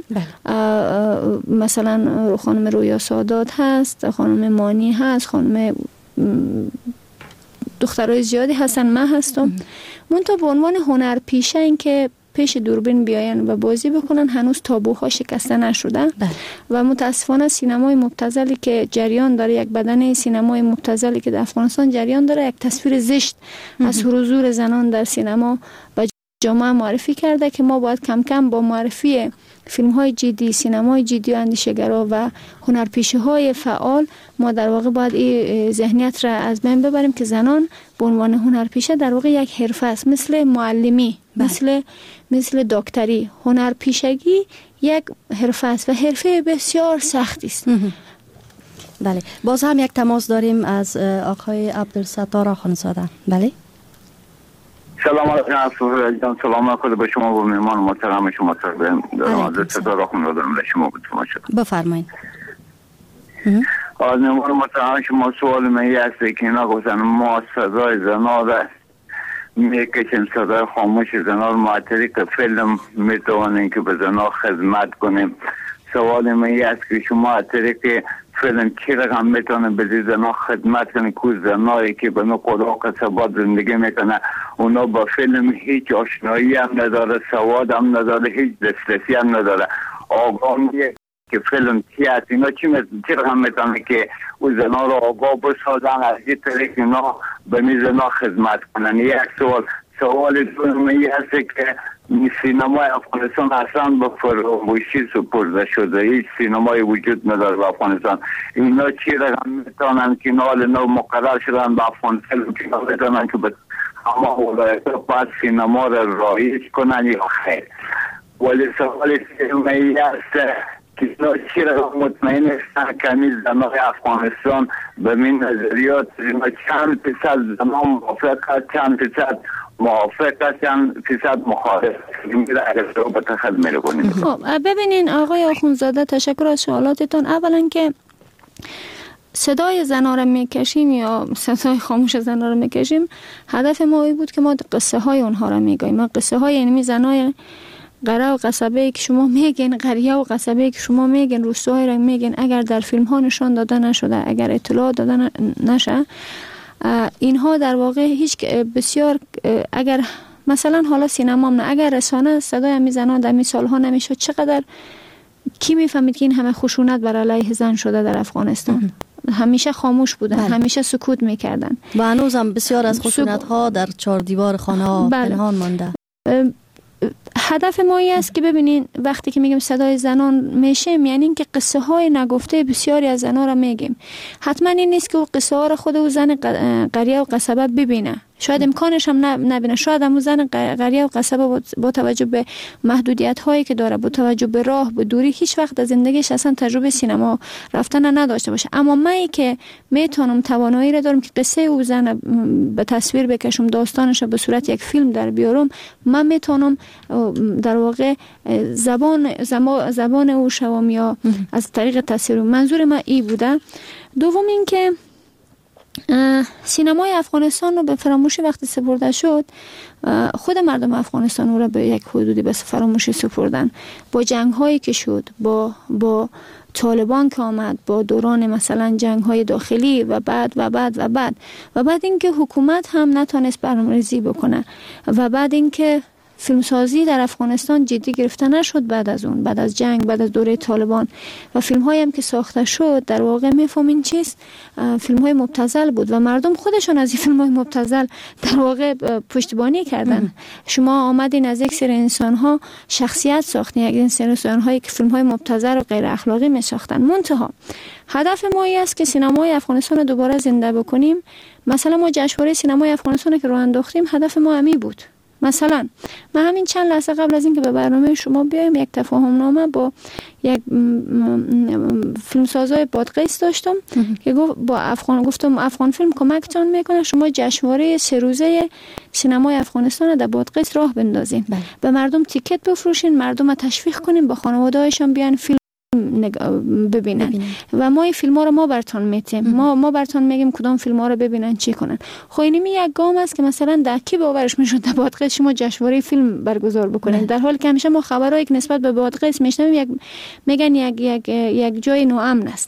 مثلا خانم رویا سادات هست، خانم مانی هست، خانم دخترای زیادی هستن، من هستم. منتها به عنوان هنرپیشه این که پیش دوربین بیاین و بازی بکنن هنوز تابوها شکسته نشده. و متاسفانه سینمای مبتذلی که جریان داره، یک بدنه سینمای مبتذلی که در افغانستان جریان داره، یک تصویر زشت از حضور زنان در سینما و جامعه معرفی کرده که ما باید کم کم با معرفی فیلم های جدی، سینمای جدی و اندیشگرا و هنرپیشه های فعال ما در واقع باید این ذهنیت را از بین ببریم که زنان به عنوان هنرپیشه در واقع یک حرفه است، مثل معلمی، مثل دکتری. هنرپیشگی یک حرفه است و حرفه بسیار سختی است. بله. باز هم یک تماس داریم از آقای عبدالستار آخوندزاده. بله. سلام علیکم. سلام علیکم به شما و مهمان محترم شما. عبدالستار آخوندزاده به شما بود. بفرمایید. از مهمان محترم شما سوال من است که نگفتن ما صدای زنا را میکشیم، صدای خاموش زنا رو معطری که فیلم میتوانیم که به زنا خدمت کنیم. سوال من است که شما معطری که فیلم چی رقم میتونه به زنا خدمت کنه که زنایی که به نوع قراق ثبات زندگی میکنه اونا با فیلم هیچ آشنایی هم نداره، سواد هم نداره، هیچ دسترسی هم نداره. آگاهیه که فیلم چی است، اینا چی رقم میتونه که او زنا رو آگاه بسازن از این طریق اینا به می زنا خدمت کنن. یک سوال دوم است که سینمای افغانستان اصلا به فراموشی سپرده شده، هیچ سینمای وجود نداره به افغانستان. اینا چی رقم میتونن که نال نو مقرر شدن به افغانستان که میتونن که به همه ولایت باید سینما را رایج کنن یا خیر؟ ولی سوال سومی است که چی رقم مطمئن هستن که همیز زنای افغانستان به من نظریات چند فیصد زنا موافق است، چند فیصد موافق است، چند فیصد مخالف؟ خب ببینین آقای آخوندزاده، تشکر از سوالاتتون. اولا که صدای زنا را میکشیم یا صدای خاموش زنا را میکشیم، هدف ما این بود که ما قصه های اونها را میگیم. ما قصه های یعنی زنای قره و قصبه که شما میگین، قریه و قصبه که شما میگین، روستاهای را میگین، اگر در فیلم ها نشان داده نشده، اگر اطلاع داده نشه، اینها در واقع هیچ بسیار اگر مثلا حالا سینما نه، اگر رسانه صدای همی زنان در می سالها نمیشد، چقدر کی میفهمید که این همه خشونت بر علیه زن شده در افغانستان؟ همیشه خاموش بودن، همیشه سکوت میکردن و هنوزم بسیار از خشونت ها در چهار دیوار خانه ها پنهان مانده. هدف ما این است که ببینین وقتی که میگیم صدای زنان میشیم، یعنی اینکه قصه های نگفته بسیاری از زنان را میگیم. حتما این نیست که او قصه ها را خود او زن قریه و قصبه ببینه، شاید امکانش هم نبینه. شاید هم زن قریه و قصبه با توجه به محدودیت هایی که داره، با توجه به راه، به دوری، هیچ وقت در زندگیش اصلا تجربه سینما رفتن نداشته باشه. اما من که میتونم توانایی را دارم که قصه او زن به تصویر بکشم، داستانش به صورت یک فیلم در بیارم، من میتونم در واقع زبان او شوم یا از طریق تصویر. منظور من این بوده. دوم این که سینمای افغانستان رو به فراموشی وقتی سپرده شد، خود مردم افغانستان رو به یک حدودی به فراموشی سپردن. با جنگ هایی که شد، با طالبان که آمد، با دوران مثلا جنگ های داخلی و بعد اینکه حکومت هم نتونست برنامه‌ریزی بکنه و بعد اینکه فیلمسازی در افغانستان جدی گرفته نشد بعد از اون، بعد از جنگ، بعد از دوره طالبان، و فیلم هایی هم که ساخته شد در واقع میفهمین چیست، فیلم های مبتذل بود و مردم خودشون از این فیلم های مبتذل در واقع پشتیبانی کردن. شما آمدین از یک سری انسان ها شخصیت ساختین، یک سری انسان هایی که فیلم های مبتذل و غیر اخلاقی می ساختن. منتها هدف ما این است که سینمای افغانستان رو دوباره زنده بکنیم. مثلا ما جشنواره سینمای افغانستان که راه انداختیم، هدف ما همین بود. مثلا من همین چند لحظه قبل از اینکه به برنامه شما بیایم یک تفاهم نامه با یک فیلمسازای بادغیس داشتم که گفتم افغان فیلم کمکتون میکنه شما جشنواره 3 روزه سینمای افغانستان در بادغیس راه بندازین، به مردم تیکت بفروشین، مردم رو تشویق کنین، با خانواده‌هاشون بیان فیلم ببینن و ما این فیلم ها رو ما براتون میتیم، ما براتون میگیم کدام فیلم ها رو ببینن، چی کنن. خب اینمی یک گام است که مثلا در کی باورش میشد در بادغیس شما جشنواره فیلم برگزار بکنین، در حالی که همیشه ما خبرایی که نسبت به بادغیس میشنویم میگن یک جای ناامن است.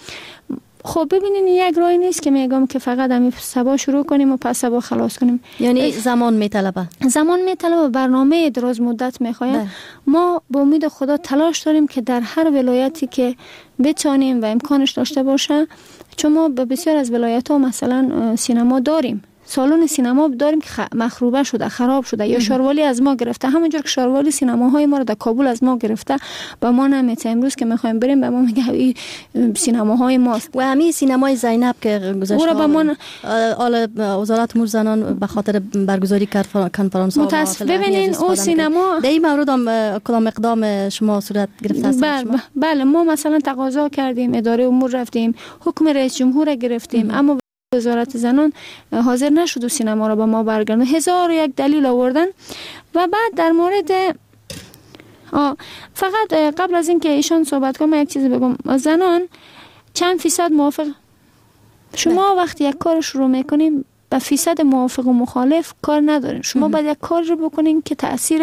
خب ببینین یک راهی نیست که میگم که فقط همین سبا شروع کنیم و پس سبا خلاص کنیم، یعنی زمان میطلبه برنامه دراز مدت میخواد. ما با امید خدا تلاش داریم که در هر ولایتی که بتونیم و امکانش داشته باشه، چون ما به بسیار از ولایت ها مثلا سینما داریم، سالن سینما داریم که مخروبه شده، خراب شده، یا شاروالی از ما گرفته، همونجور که شاروالی سینماهای ما رو در کابل از ما گرفته و ما نمیته. امروز که میخوایم بریم به ما میگه این سینماهای ماست. و همین سینمای زینب که گذاشته آل وزارت امور زنان به خاطر برگزاری کنفرانس ها ببینین او سینما در این مورد هم کدام اقدام شما صورت گرفته است؟ بله ما مثلا تقاضا کردیم، اداره امور رفتیم، حکم رئیس جمهور گرفتیم، اما وزارت زنان حاضر نشد و سینما را به ما برگردونه. 1001 دلیل آوردن. و بعد در مورد فقط قبل از اینکه ایشان صحبت کنم یک چیزی بگم، زنان چند فیصد موافق؟ شما وقتی یک کار شروع میکنیم به فیصد موافق و مخالف کار ندارین. شما باید یک کار رو بکنین که تأثیر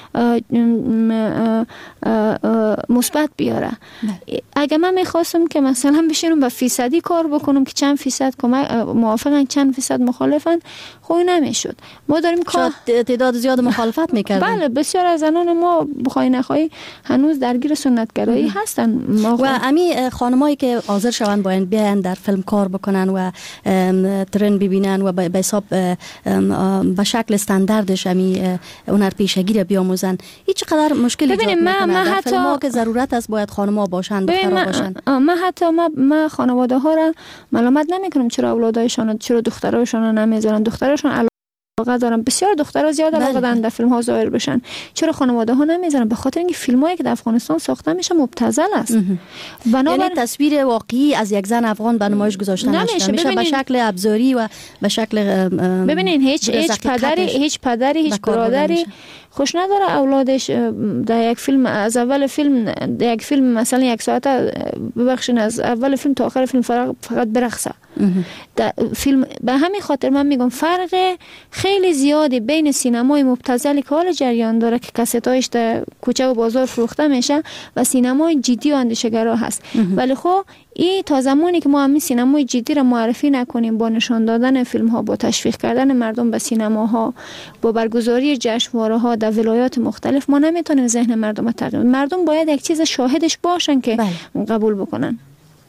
مثبت بیاره. اگه من میخواستم که مثلا بشینم به فیصدی کار بکنم که چند فیصد موافقن چند فیصد مخالفن، خوی نمیشد. ما داریم کار تعداد زیاد مخالفت میکردن. بله بسیار از زنان ما بخوای نخوای هنوز درگیر سنتگرایی هستن. و امی خانمایی که حاضر شوند باید بیان در فیلم کار بکنن و ترن ببینن و به حساب به شکل استانداردش امی هنرپیشگی را بیاموزن، هیچ قدر مشکل ایجاد میکنه. در فیلم ها که ضرورت است باید خانم‌ها باشن، دخترها باشن. من خانواده ها را ملامت نمیکنم چرا اولادایشان، چرا دخترایشان نمیذارن. دخترایشان علاقه دارن، بسیار دخترها زیاد علاقه دارن در فیلم ها ظاهر بشن. چرا خانواده ها نمیذارن؟ به خاطر اینکه فیلم هایی که در افغانستان ساخته میشه مبتذل است. یعنی تصویر واقعی از یک زن افغان به نمایش گذاشته نمیشه، به شکل ابزاری و به شکل ببینین هیچ پدری هیچ برادری خوش نداره اولادش در یک فیلم از اول فیلم یک فیلم مثلا یک ساعت ببخشین از اول فیلم تا آخر فیلم فقط برقصه. در فیلم به همین خاطر من میگم فرق خیلی زیادی بین سینمای مبتذلی که حال جریان داره که کاستایش در کوچه و بازار فروخته میشه و سینمای جدی و اندیشه‌گرا هست. ولی خب این تا زمانی که ما همین سینمای جدی را معرفی نکنیم با نشان دادن فیلم ها، با تشویق کردن مردم به سینماها، با برگزاری جشنواره ها در ولایات مختلف، ما نمیتونیم ذهن مردم را تغییر. مردم باید یک چیز شاهدش باشن که قبول بکنن.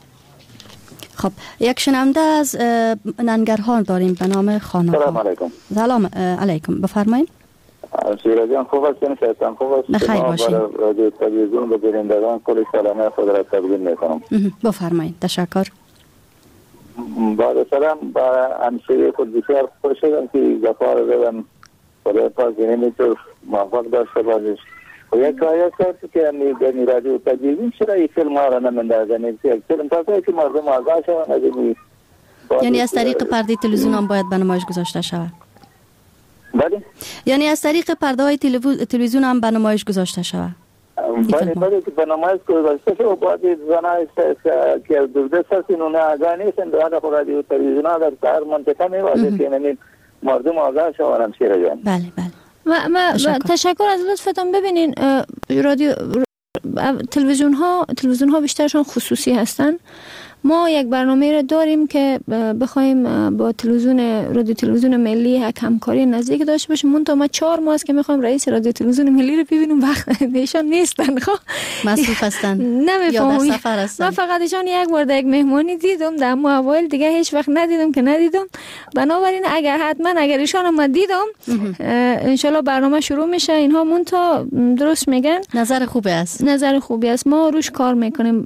خب یک شنونده از ننگرهار داریم به نام خانم. سلام علیکم. سلام علیکم، بفرمایید. شیرازیان خوب هستین؟ شایستان خوب هستین؟ بخیر باشین. رادیو تلویزیون و بینندگان کل سلامه خود را تقدیم میکنم. بفرمایید. تشکر. بعد سلام با همسایه خود بسیار خوش شدم که زفار دادم خدا پاک نمیتور موفق داشته باشیش. و یک آیه کرد که می رادیو تلویزیون چرا این فیلم ها را نمیندازن؟ یک فیلم تازه که مردم آگاه شوند از این. یعنی از طریق پرده تلویزیون هم باید به نمایش گذاشته شود؟ بله. یعنی از طریق پرده های تلویزیون هم به نمایش گذاشته شود؟ بله که به نمایش گذاشته شود. بعد زنای که از دوردست هستین اونه آگاه نیستن در حال رادیو تلویزیون ها در هر منطقه میوازه که نمید مردم آگاه شوند. شیرازیان بله بله. تشکر از لطفتان. ببینین رادیو تلویزیون ها بیشترشون خصوصی هستن. ما یک برنامه را داریم که بخوایم با رادیو تلویزیون ملی همکاری نزدیک داشته باشیم. منتها ما 4 ماه است که میخوایم رئیس رادیو تلویزیون ملی رو ببینیم، وقت ایشان نیستن. خب مصروف هستن یا در سفر هستن. من فقط ایشان یک بار در یک مهمانی دیدم در اوایل، دیگه هیچ وقت ندیدم. بنابراین اگر ایشان هم دیدم ان شاء الله برنامه شروع میشه. اینها منتها درست میگن، نظر خوبی است. ما روش کار میکنیم.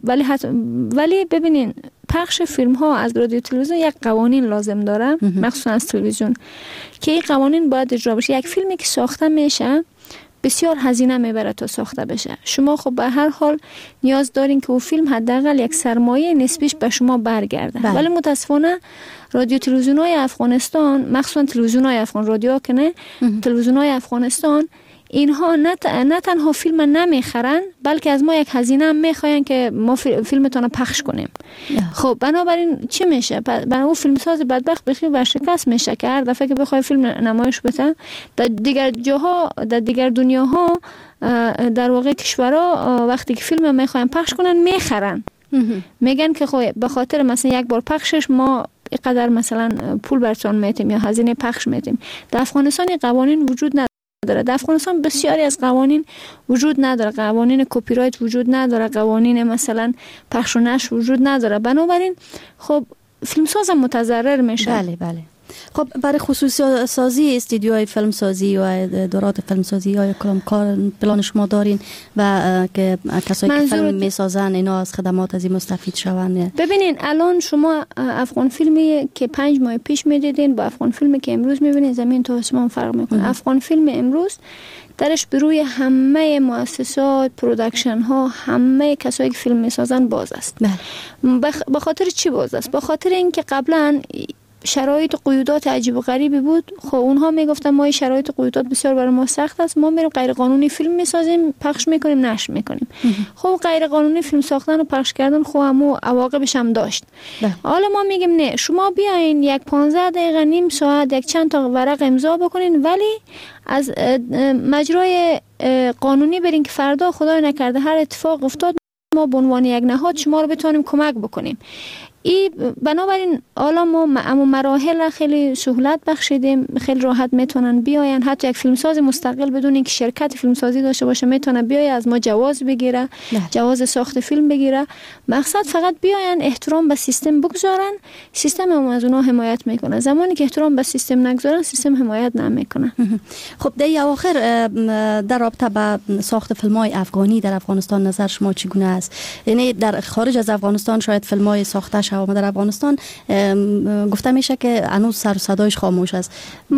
ولی ببینین پخش فیلم ها از رادیو تلویزیون یک قوانین لازم داره، مخصوصا از تلویزیون، که این قوانین باید اجرا بشه. یک فیلمی که ساخته میشه بسیار هزینه میبره تا ساخته بشه. شما خب به هر حال نیاز دارین که اون فیلم حداقل یک سرمایه نسبیش به شما برگرده. ولی متاسفانه رادیو تلویزیون های افغانستان، مخصوصا تلویزیون های افغان، رادیو که نه، تلویزیون های افغانستان، اینها نه تنها فیلم نمیخرن بلکه از ما یک هزینه هم میخواین که ما فیلمتون رو پخش کنیم. خب بنابراین چی میشه؟ برای اون فیلمساز بدبخت بخیر ورشکست میشه که هر دفعه که بخوای فیلم نمایش بده در دیگر جاها، در دیگر دنیاها، در واقع کشورها وقتی که فیلم میخواین پخش کنن میخرن. میگن که خب به خاطر مثلا یک بار پخشش ما اینقدر مثلا پول براتون میتیم یا هزینه پخش میتیم. در افغانستان قوانین وجود نداره. در افغانستان بسیاری از قوانین وجود نداره. قوانین کپی رایت وجود نداره، قوانین مثلا پخش و نشر وجود نداره. بنابراین خب فیلمساز هم متضرر میشه. بله بله. خب برای خصوصی سازی استودیوهای فیلم سازی و دورات فیلم سازی یا کدام کار پلان شما دارین و که کسایی که فیلم میسازن اینا از خدمات از این مستفید شوند؟ ببینین الان شما افغان فیلمی که 5 ماه پیش میدیدین با افغان فیلمی که امروز میبینین زمین تا آسمان فرق میکنه. افغان فیلم امروز درش به روی همه مؤسسات، پروداکشن ها، همه کسایی که فیلم میسازن باز است. به خاطر چی باز است؟ به خاطر اینکه قبلا شرایط قیودات عجیب و غریبی بود. خب اونها میگفتن ما این شرایط قیودات بسیار برای ما سخت است، ما میریم غیر قانونی فیلم میسازیم، پخش میکنیم، نشر میکنیم. خب غیر قانونی فیلم ساختن و پخش کردن خب همو عواقبش هم داشت. حالا ما میگیم نه، شما بیاین یک 15 دقیقه نیم ساعت یک چند تا ورق امضا بکنین، ولی از مجرای قانونی برین که فردا خدای نکرده هر اتفاق افتاد ما به عنوان یک نهاد شما رو بتونیم کمک بکنیم. بنابراین حالا ما مراحل خیلی سهولت بخشیدیم، خیلی راحت میتونن بیاین. حتی یک فیلمساز مستقل بدون اینکه شرکت فیلمسازی داشته باشه میتونه بیای از ما جواز بگیره، جواز ساخت فیلم بگیره. مقصد فقط بیاین احترام به سیستم بگذارن، سیستم هم از اونها حمایت میکنه. زمانی که احترام به سیستم نگذارن سیستم حمایت نمیکنه. خب در اواخر در رابطه با ساخت فیلم‌های افغانی در افغانستان نظر شما چگونه است؟ یعنی در خارج از افغانستان شاید فیلم‌های ساخته شده و در افغانستان گفته میشه که هنوز سر و صدایش خاموش است.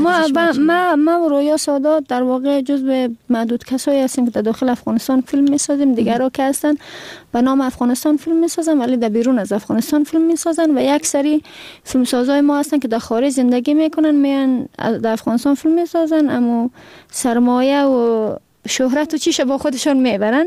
ما و رویا سادات در واقع جزو معدود کسایی هستیم که در داخل افغانستان فیلم میسازیم. دیگرها که هستن به نام افغانستان فیلم میسازن ولی در بیرون از افغانستان فیلم میسازن و یک سری فیلمسازای ما هستن که در خارج زندگی میکنن، میان در افغانستان فیلم میسازن، اما سرمایه و شهرت و چیشه با خودشون میبرن.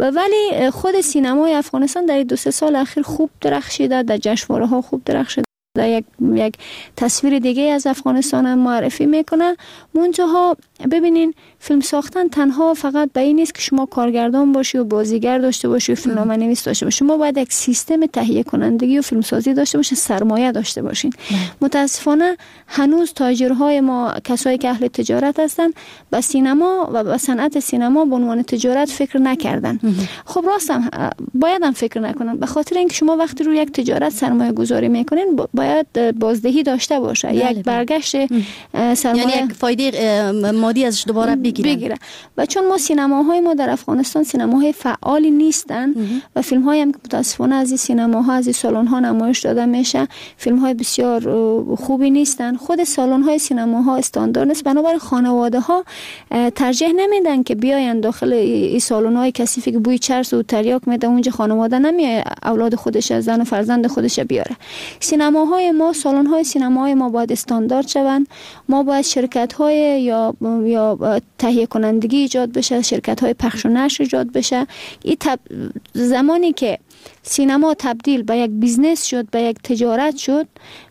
ولی خود سینمای افغانستان در 2-3 سال اخیر خوب درخشیده، در جشنواره ها خوب درخشیده. یک تصویر دیگه از افغانستان معرفی میکنه. منتها ببینین فیلم ساختن تنها فقط به این نیست که شما کارگردان باشی و بازیگر داشته باشی و فیلمنامه‌نویس داشته باشی. شما باید یک سیستم تهیه کنندگی و فیلمسازی داشته باشین، سرمایه داشته باشین. متاسفانه هنوز تاجرهای ما، کسایی که اهل تجارت هستن، به سینما و به صنعت سینما به عنوان تجارت فکر نکردن. خب راستم باید هم فکر نکنن، به خاطر اینکه شما وقتی روی یک تجارت سرمایه گذاری میکنین باید بازدهی داشته باشه، یک برگشت سرمایه، یعنی یک فایده مادی ازش دوباره بگیره. و چون ما سینماهای ما در افغانستان سینماهای فعالی نیستن و فیلم هایی هم که متاسفانه از این سینماها، از این سالن ها نمایش داده میشه، فیلم های بسیار خوبی نیستن. خود سالن های سینماها استاندارد نیست، بنابراین خانواده ها ترجیح نمیدن که بیاین داخل این سالن های کثیفی که بوی چرس و تریاک میده. اونجا خانواده نمیاد اولاد خودش، زن و فرزند خودش بیاره. سینماهای ما، سالن های سینماهای ما باید استاندارد شون. ما باید شرکت های یا تهیه کنندگی ایجاد بشه، شرکت های پخش و نشر ایجاد بشه. این زمانی که سینما تبدیل به یک بیزنس شد، به یک تجارت شد،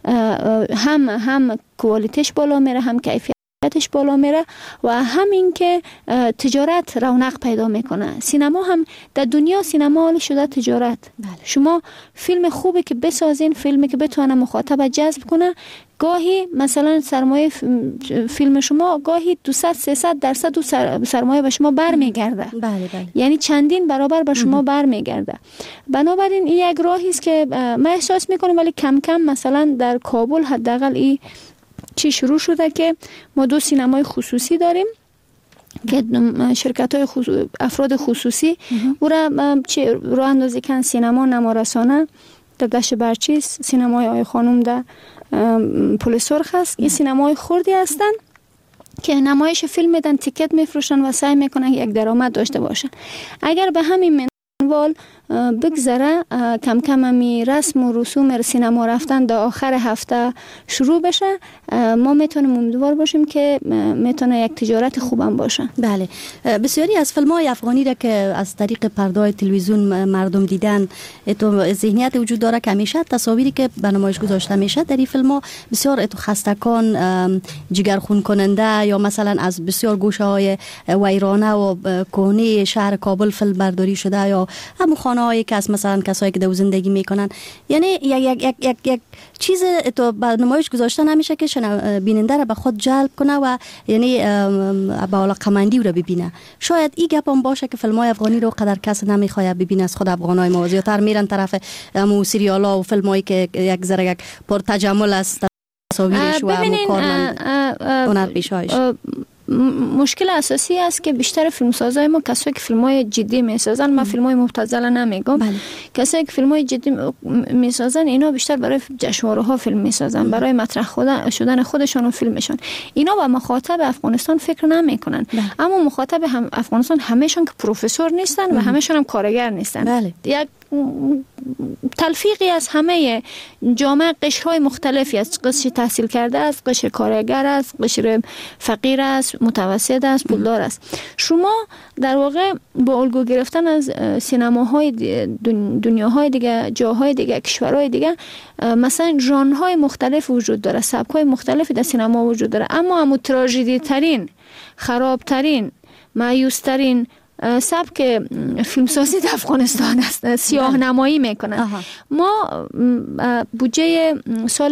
هم کوالیتیش بالا میره، هم کیفیتش بالا میره و همین که تجارت رونق پیدا میکنه. سینما هم در دنیا سینما حال شده تجارت. شما فیلم خوبی که بسازین، فیلمی که بتونه مخاطب جذب کنه، گاهی مثلا سرمایه فیلم شما گاهی 200-300% سرمایه به شما برمیگرده. یعنی چندین برابر به شما برمیگرده. بنابراین این یک راهی است که من احساس میکنم، ولی کم کم مثلا در کابل حداقل این چی شروع شده که ما 2 سینمای خصوصی داریم که شرکت های افراد خصوصی او را راه اندازی کن. سینما نمارسانه در دشت برچیس، سینمای آی خانم در پل سرخ هست. این سینمای خردی هستن که نمایش فیلم میدن، تیکت میفروشن و سعی میکنن یک درآمد داشته باشن. اگر به همین منوال بگذره، کم کم همی رسم و رسوم سینما رفتن در آخر هفته شروع بشه، ما میتونیم امیدوار باشیم که میتونه یک تجارت خوبم باشه. بله، بسیاری از فیلم‌های افغانی را که از طریق پرده تلویزیون مردم دیدن، تو ذهنیت وجود داره که همیشه تصاویری که به نمایش گذاشته میشه در این فیلم‌ها بسیار تو خستکان، جگرخون کننده، یا مثلا از بسیار گوشه‌های ویرانه و کهنه شهر کابل فیلم برداری شده، یا هم خانه‌هایی که از مثلا کسایی که در زندگی میکنن. یعنی یک چیز تو به نمایش گذاشته نمیشه که بیننده را به خود جلب کنه و یعنی به علاقه‌مندی را ببینه. شاید این گپ هم باشه که فیلم‌های افغانی رو قدر کس نمیخواد ببینه از خود افغانای ما، زیاتر میرن طرف مو سریالا و فیلمایی که یک ذره یک پر تجمل است تصاویرش و مکارمند هنر پیشایش. مشکل اساسی است که بیشتر فیلمسازای ما کسایی که فیلم‌های جدی میسازن، من فیلم‌های مبتذل نمیگم، کسایی که فیلم‌های جدی میسازن اینا بیشتر برای جشنواره‌ها فیلم میسازن، برای مطرح شدن خودشون و فیلمشون. اینا با مخاطب افغانستان فکر نمیکنن. اما مخاطب افغانستان همه‌شون که پروفسور نیستن و همه‌شون هم کارگر نیستن. یک تلفیقی از همه جامعه، قشرهای مختلفی است. قشر تحصیل کرده است، قشر کارگر است، قشر فقیر است، متوسط است، پولدار است. شما در واقع با الگو گرفتن از سینماهای دنیاهای دیگه، جاهای دیگه، کشورهای دیگه، مثلا ژانرهای مختلف وجود داره، سبک‌های مختلفی در سینما وجود داره، اما همون تراژدی ترین، خرابترین، مایوس ترین سبک فیلمسازی در افغانستان است. سیاه نمایی میکنن. ما بودجه سال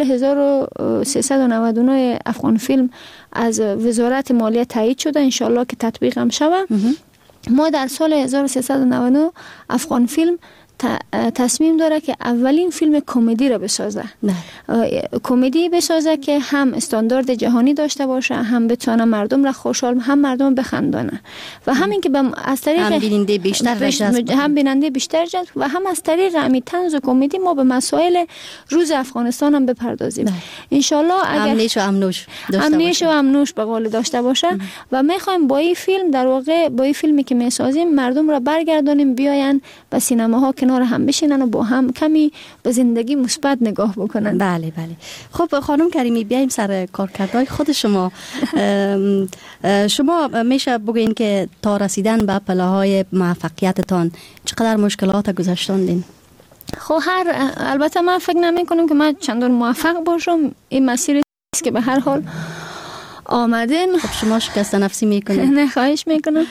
1399 افغان فیلم از وزارت مالیه تایید شده، انشالله که تطبیق هم شود. ما در سال 1399 افغان فیلم تصمیم داره که اولین فیلم کمدی را بسازه. کمدی بسازه که هم استاندارد جهانی داشته باشه، هم بتونه مردم را خوشحال، هم مردم بخندانه و همین که از طریق هم بیننده بیشتر جذب و هم از طریق همین طنز و کمدی ما به مسائل روز افغانستان هم بپردازیم. ان شاء الله اگر امنیش و امنوش به قول داشته باشه و میخوایم با این فیلم در واقع با این فیلمی که میسازیم مردم را برگردانیم بیاین به سینماها کنار هم بشینن و با هم کمی به زندگی مثبت نگاه بکنن. بله بله. خب خانم کریمی، بیایم سر کارکردهای خود شما. شما میشه بگین که تا رسیدن به پله‌های موفقیتتان چقدر مشکلات گذشتاندین؟ خب البته من فکر نمی کنم که من چندان موفق باشم. این مسیری است که به هر حال آمدین. خب شما شکست نفسی میکنین؟ نه خواهش میکنم.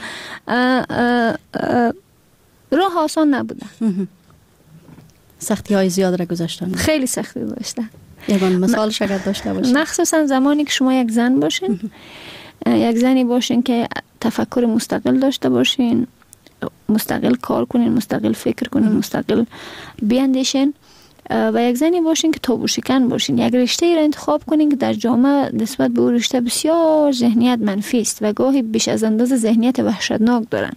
راه آسان نبوده. سختی های زیاد را گذاشتن؟ خیلی سختی داشته. یکان مثال شاید داشته باشین؟ مخصوصا زمانی که شما یک زن باشین، یک زنی باشین که تفکر مستقل داشته باشین، مستقل کار کنین، مستقل فکر کنین، مستقل بیاندیشین، و یک زنی باشین که تابو شکن باشین. یک رشته را انتخاب کنین که در جامعه نسبت به اون رشته بسیار ذهنیت منفی است و گاهی بیش از اندازه ذهنیت وحشتناک دارن.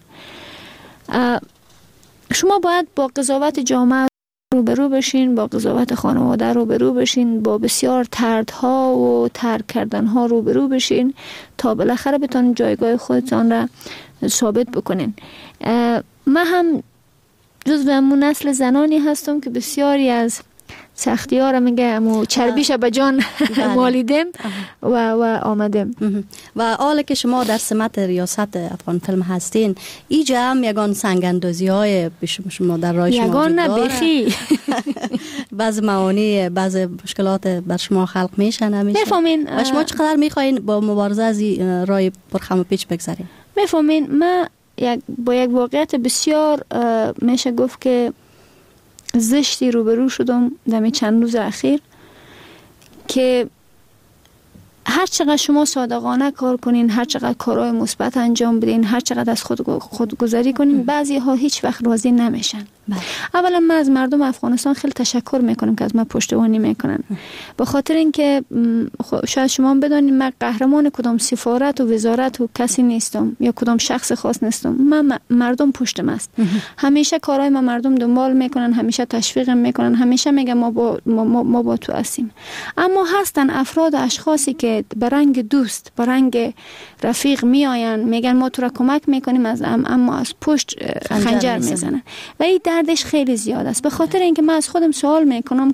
شما باید با قضاوت جامعه روبرو بشین، با قضاوت خانواده روبرو بشین، با بسیار طردها و ترک کردنها روبرو بشین تا بالاخره بتونین جایگاه خودتان را ثابت بکنین. من هم جزو همون نسل زنانی هستم که بسیاری از سختی ها را میگم و چربیش به جان مالیدم و آمدم. و حالا که شما در سمت ریاست افغان فیلم هستین، ایجا هم یگان سنگندازی های شما در راه شما یگان نبیخی بعض معانی بعض مشکلات بر شما خلق میشن همیشه میفهمین. و شما چقدر میخواین با مبارزه از راه پرخم و پیچ بگذارین؟ میفهمین من با یک واقعیت بسیار میشه گفت که زشتی روبرو شدم در چند روز اخیر که هر چقدر شما صادقانه کار کنین، هر چقدر کارهای مثبت انجام بدین، هر چقدر از خودگذری کنین، بعضی ها هیچ وقت راضی نمیشن. اولا من از مردم افغانستان خیلی تشکر میکنم که از من پشتیبانی میکنن، به خاطر اینکه شاید شما بدونید من قهرمان کدام سفارت و وزارت و کسی نیستم یا کدام شخص خاص نیستم. من مردم پشتم است. همیشه کارهای ما مردم دنبال میکنن، همیشه تشویقم میکنن، همیشه میگن ما با تو هستیم. اما هستن افراد و اشخاصی که برنگ دوست، برنگ رفیق میآین، میگن ما تو را کمک میکنیم، اما از پشت خنجر میزنن و این دردش خیلی زیاد است. به خاطر اینکه من از خودم سوال میکنم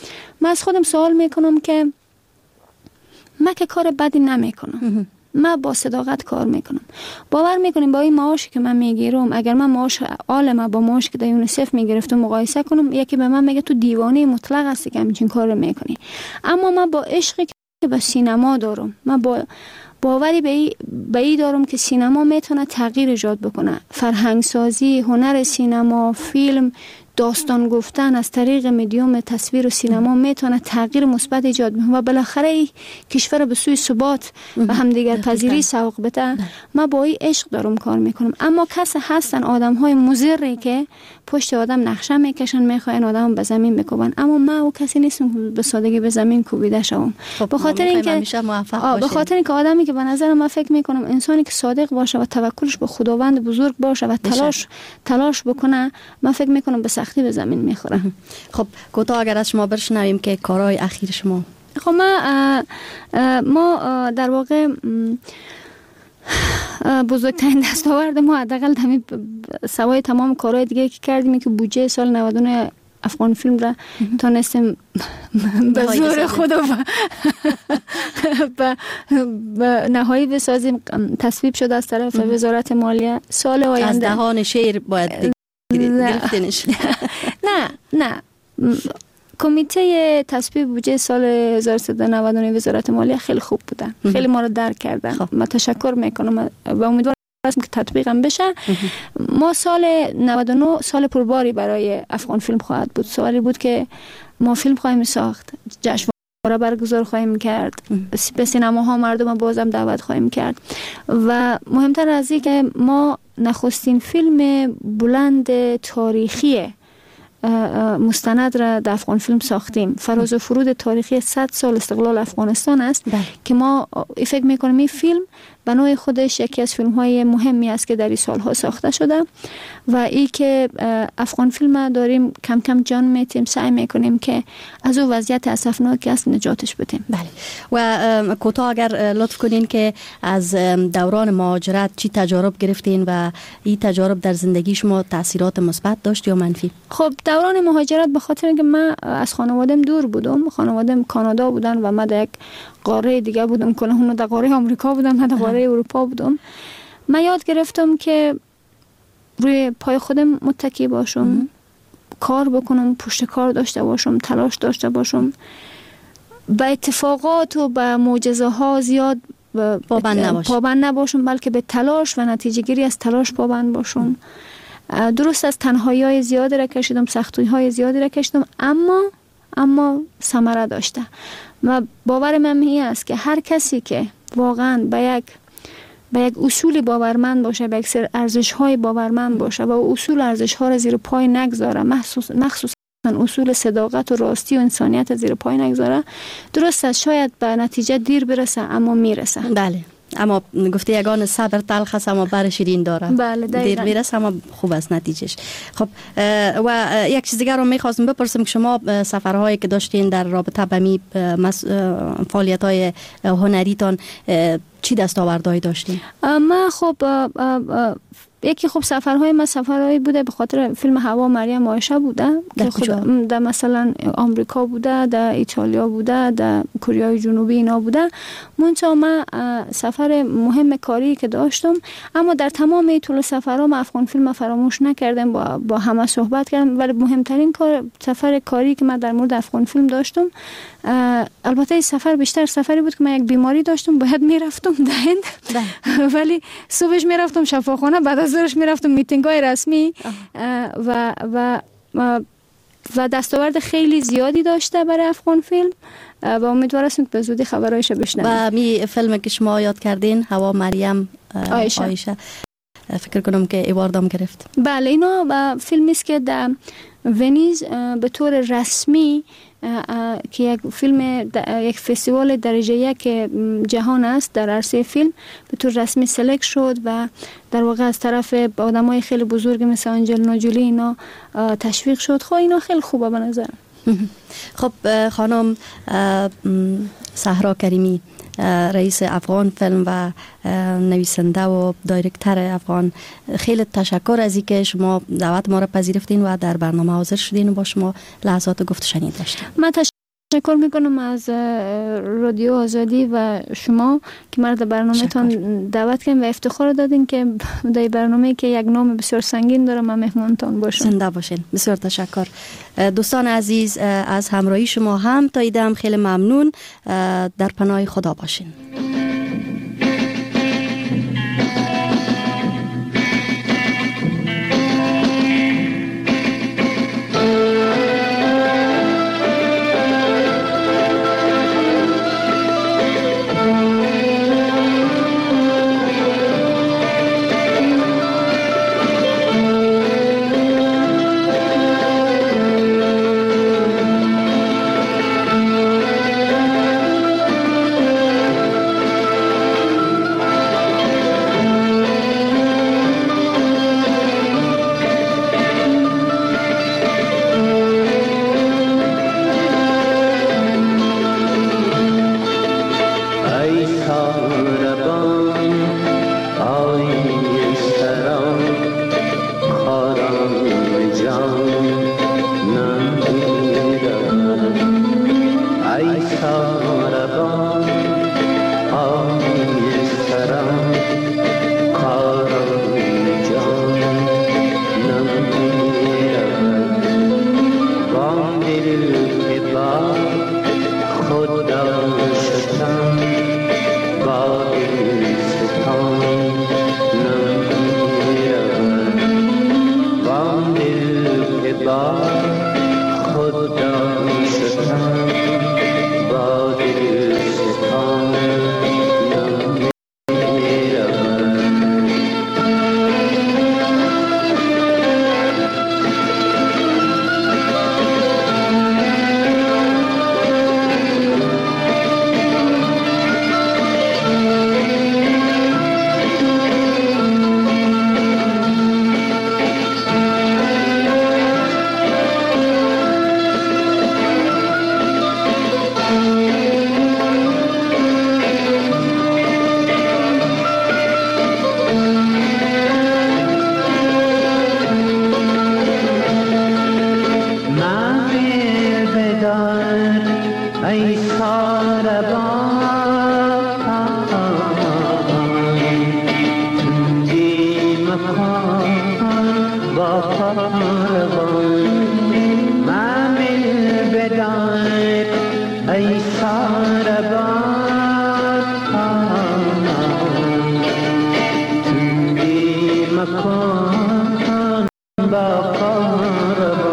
که من که کار بدی نمیکنم، من با صداقت کار میکنم. باور میکنیم با این معاشی که من میگیرم، اگر من معاش عالمه با معاشی که در یونیسف میگرفتم مقایسه کنم، یکی به من میگه تو دیوانه مطلق هستی که همچین کار میکنی. اما من با عشقی که به سینما دارم، من با باوری به ای دارم که سینما میتونه تغییر ایجاد بکنه. فرهنگ سازی، هنر سینما، فیلم، داستان گفتن از طریق مدیوم تصویر و سینما میتونه تغییر مثبت ایجاد بکنه و بالاخره کشور به سوی ثبات و همدیگر پذیری سوق بده. من با این عشق دارم کار میکنم. اما کسی هستن آدم‌های مضری که پشت آدم نقشه میکشن، میخواین آدم به زمین بکوبن. اما من او کسی نیستم به سادگی به زمین کوبیده شوم. به خاطر اینکه آدمی که به نظر من فکر میکنم انسانی که صادق باشه و توکلش به خداوند بزرگ باشه و تلاش بکنه، من فکر میکنم به سختی به زمین میخوره. خب کوتاه اگر از شما برشنویم که کارهای اخیر شما. خب ما در واقع بزرگترین دستاورد ما حداقل همین سوای تمام کارهای دیگه که کردیم که بودجه سال 99 افغان فیلم را تونستیم به زور خود به نهایی بسازیم. تصویب شده از طرف وزارت مالیه. سال آینده از دهان شیر باید گرفتنش. نه کمیته تصویب بودجه سال 1399 وزارت مالیه خیلی خوب بودن، خیلی ما رو درک کردن. من تشکر میکنم و امیدوارم که تطبیقم بشه. ما سال 99 سال پرباری برای افغان فیلم خواهد بود. سالی بود که ما فیلم خواهیم ساخت، جشنواره برگزار خواهیم کرد، به سینماها مردم بازم دعوت خواهیم کرد و مهمتر از این که ما نخستین فیلم بلند تاریخی مستند را در افغان فیلم ساختیم. فراز و فرود تاریخی 100 سال استقلال افغانستان است که ما فکر میکنیم این فیلم به نوع خودش یکی از فیلم های مهمی است که در این سالها ساخته شده و این که افغان فیلم داریم کم کم جان میتیم، سعی میکنیم که از او وضعیت اسفناکی است نجاتش بدیم. بله. و کوتاه اگر لطف کنین که از دوران مهاجرت چی تجارب گرفتین و این تجارب در زندگی شما تاثیرات مثبت داشت یا منفی؟ خب دوران مهاجرت به خاطر اینکه من از خانوادم دور بودم، خانوادم کانادا بودن و من در یک قاره دیگه بودم، کلا در قاره آمریکا بودم، من در قاره اروپا بودم. من یاد گرفتم که روی پای خودم متکی باشم، کار بکنم، پشت کار داشته باشم، تلاش داشته باشم، به اتفاقات و به معجزه ها زیاد پابند نباشم، بلکه به تلاش و نتیجه گیری از تلاش پابند باشم. درست از تنهایی های زیادی را کشیدم، سختی های زیادی را کشیدم، اما ثمره داشته. و باور من این است که هر کسی که واقعا به یک اصول باورمند باشه، به یک سری ارزش های باورمند باشه و اصول ارزش ها را زیر پای نگذاره، مخصوصا اصول صداقت و راستی و انسانیت زیر پای نگذاره، درست است شاید به نتیجه دیر برسه اما میرسه. بله، اما گفته یگان صبر تلخ است اما بر شیرین داره. بله، دیر میرسه اما خوب است نتیجهش. خب و یک چیز دیگر رو میخواستم بپرسم که شما سفرهایی که داشتین در رابطه با می فعالیت‌های هنریتان چی دستاوردهایی داشتین؟ من خب یکی خب سفرهایی بوده به خاطر فیلم هوا مریم عایشه بوده که خود در مثلا آمریکا بوده، در ایتالیا بوده، در کره جنوبی اینا بوده. منتها من سفر مهم کاری که داشتم، اما در تمام طول سفرها من افغان فیلم فراموش نکردم، با همه صحبت کردم. ولی مهمترین سفر کاری که من در مورد افغان فیلم داشتم، البته این سفر بیشتر سفری بود که من یک بیماری داشتم، باید میرفتم در هند، ولی صبحش میرفتم شفاخانه، بعد از ظهرش میرفتم میتینگ‌های رسمی و دستاورد خیلی زیادی داشته برای افغان فیلم و امیدوار هستم که به زودی خبرایش بشنویم. و می فیلم که شما یاد کردین هوا مریم عایشه فکر کنم که ایواردام گرفت. بله، اینا فیلمی است که در ونیز به طور رسمی که یک فیلم یک فستیوال درجه یک جهان است در عرصه فیلم به طور رسمی سلکت شد و در واقع از طرف آدمای خیلی بزرگ مثل آنجلینا جولی اینا تشویق شد. خب اینا خیلی خوبه به نظر. خب خانم صحرا کریمی، رئیس افغان فیلم و نویسنده و دایرکتر افغان، خیلی تشکر از اینکه شما دعوت ما را پذیرفتین و در برنامه حاضر شدین و با شما لحظات گفت و شنید داشتیم. من تشکر میکنم از رادیو آزادی و شما که مرا در برنامه‌تان دعوت کردین و افتخار دادین که در برنامه‌ای که یک نام بسیار سنگین داره من مهمانتان باشم. زنده باشین. بسیار تشکر. دوستان عزیز، از همراهی شما هم تا ایدم خیلی ممنون. در پناه خدا باشین. با مهربان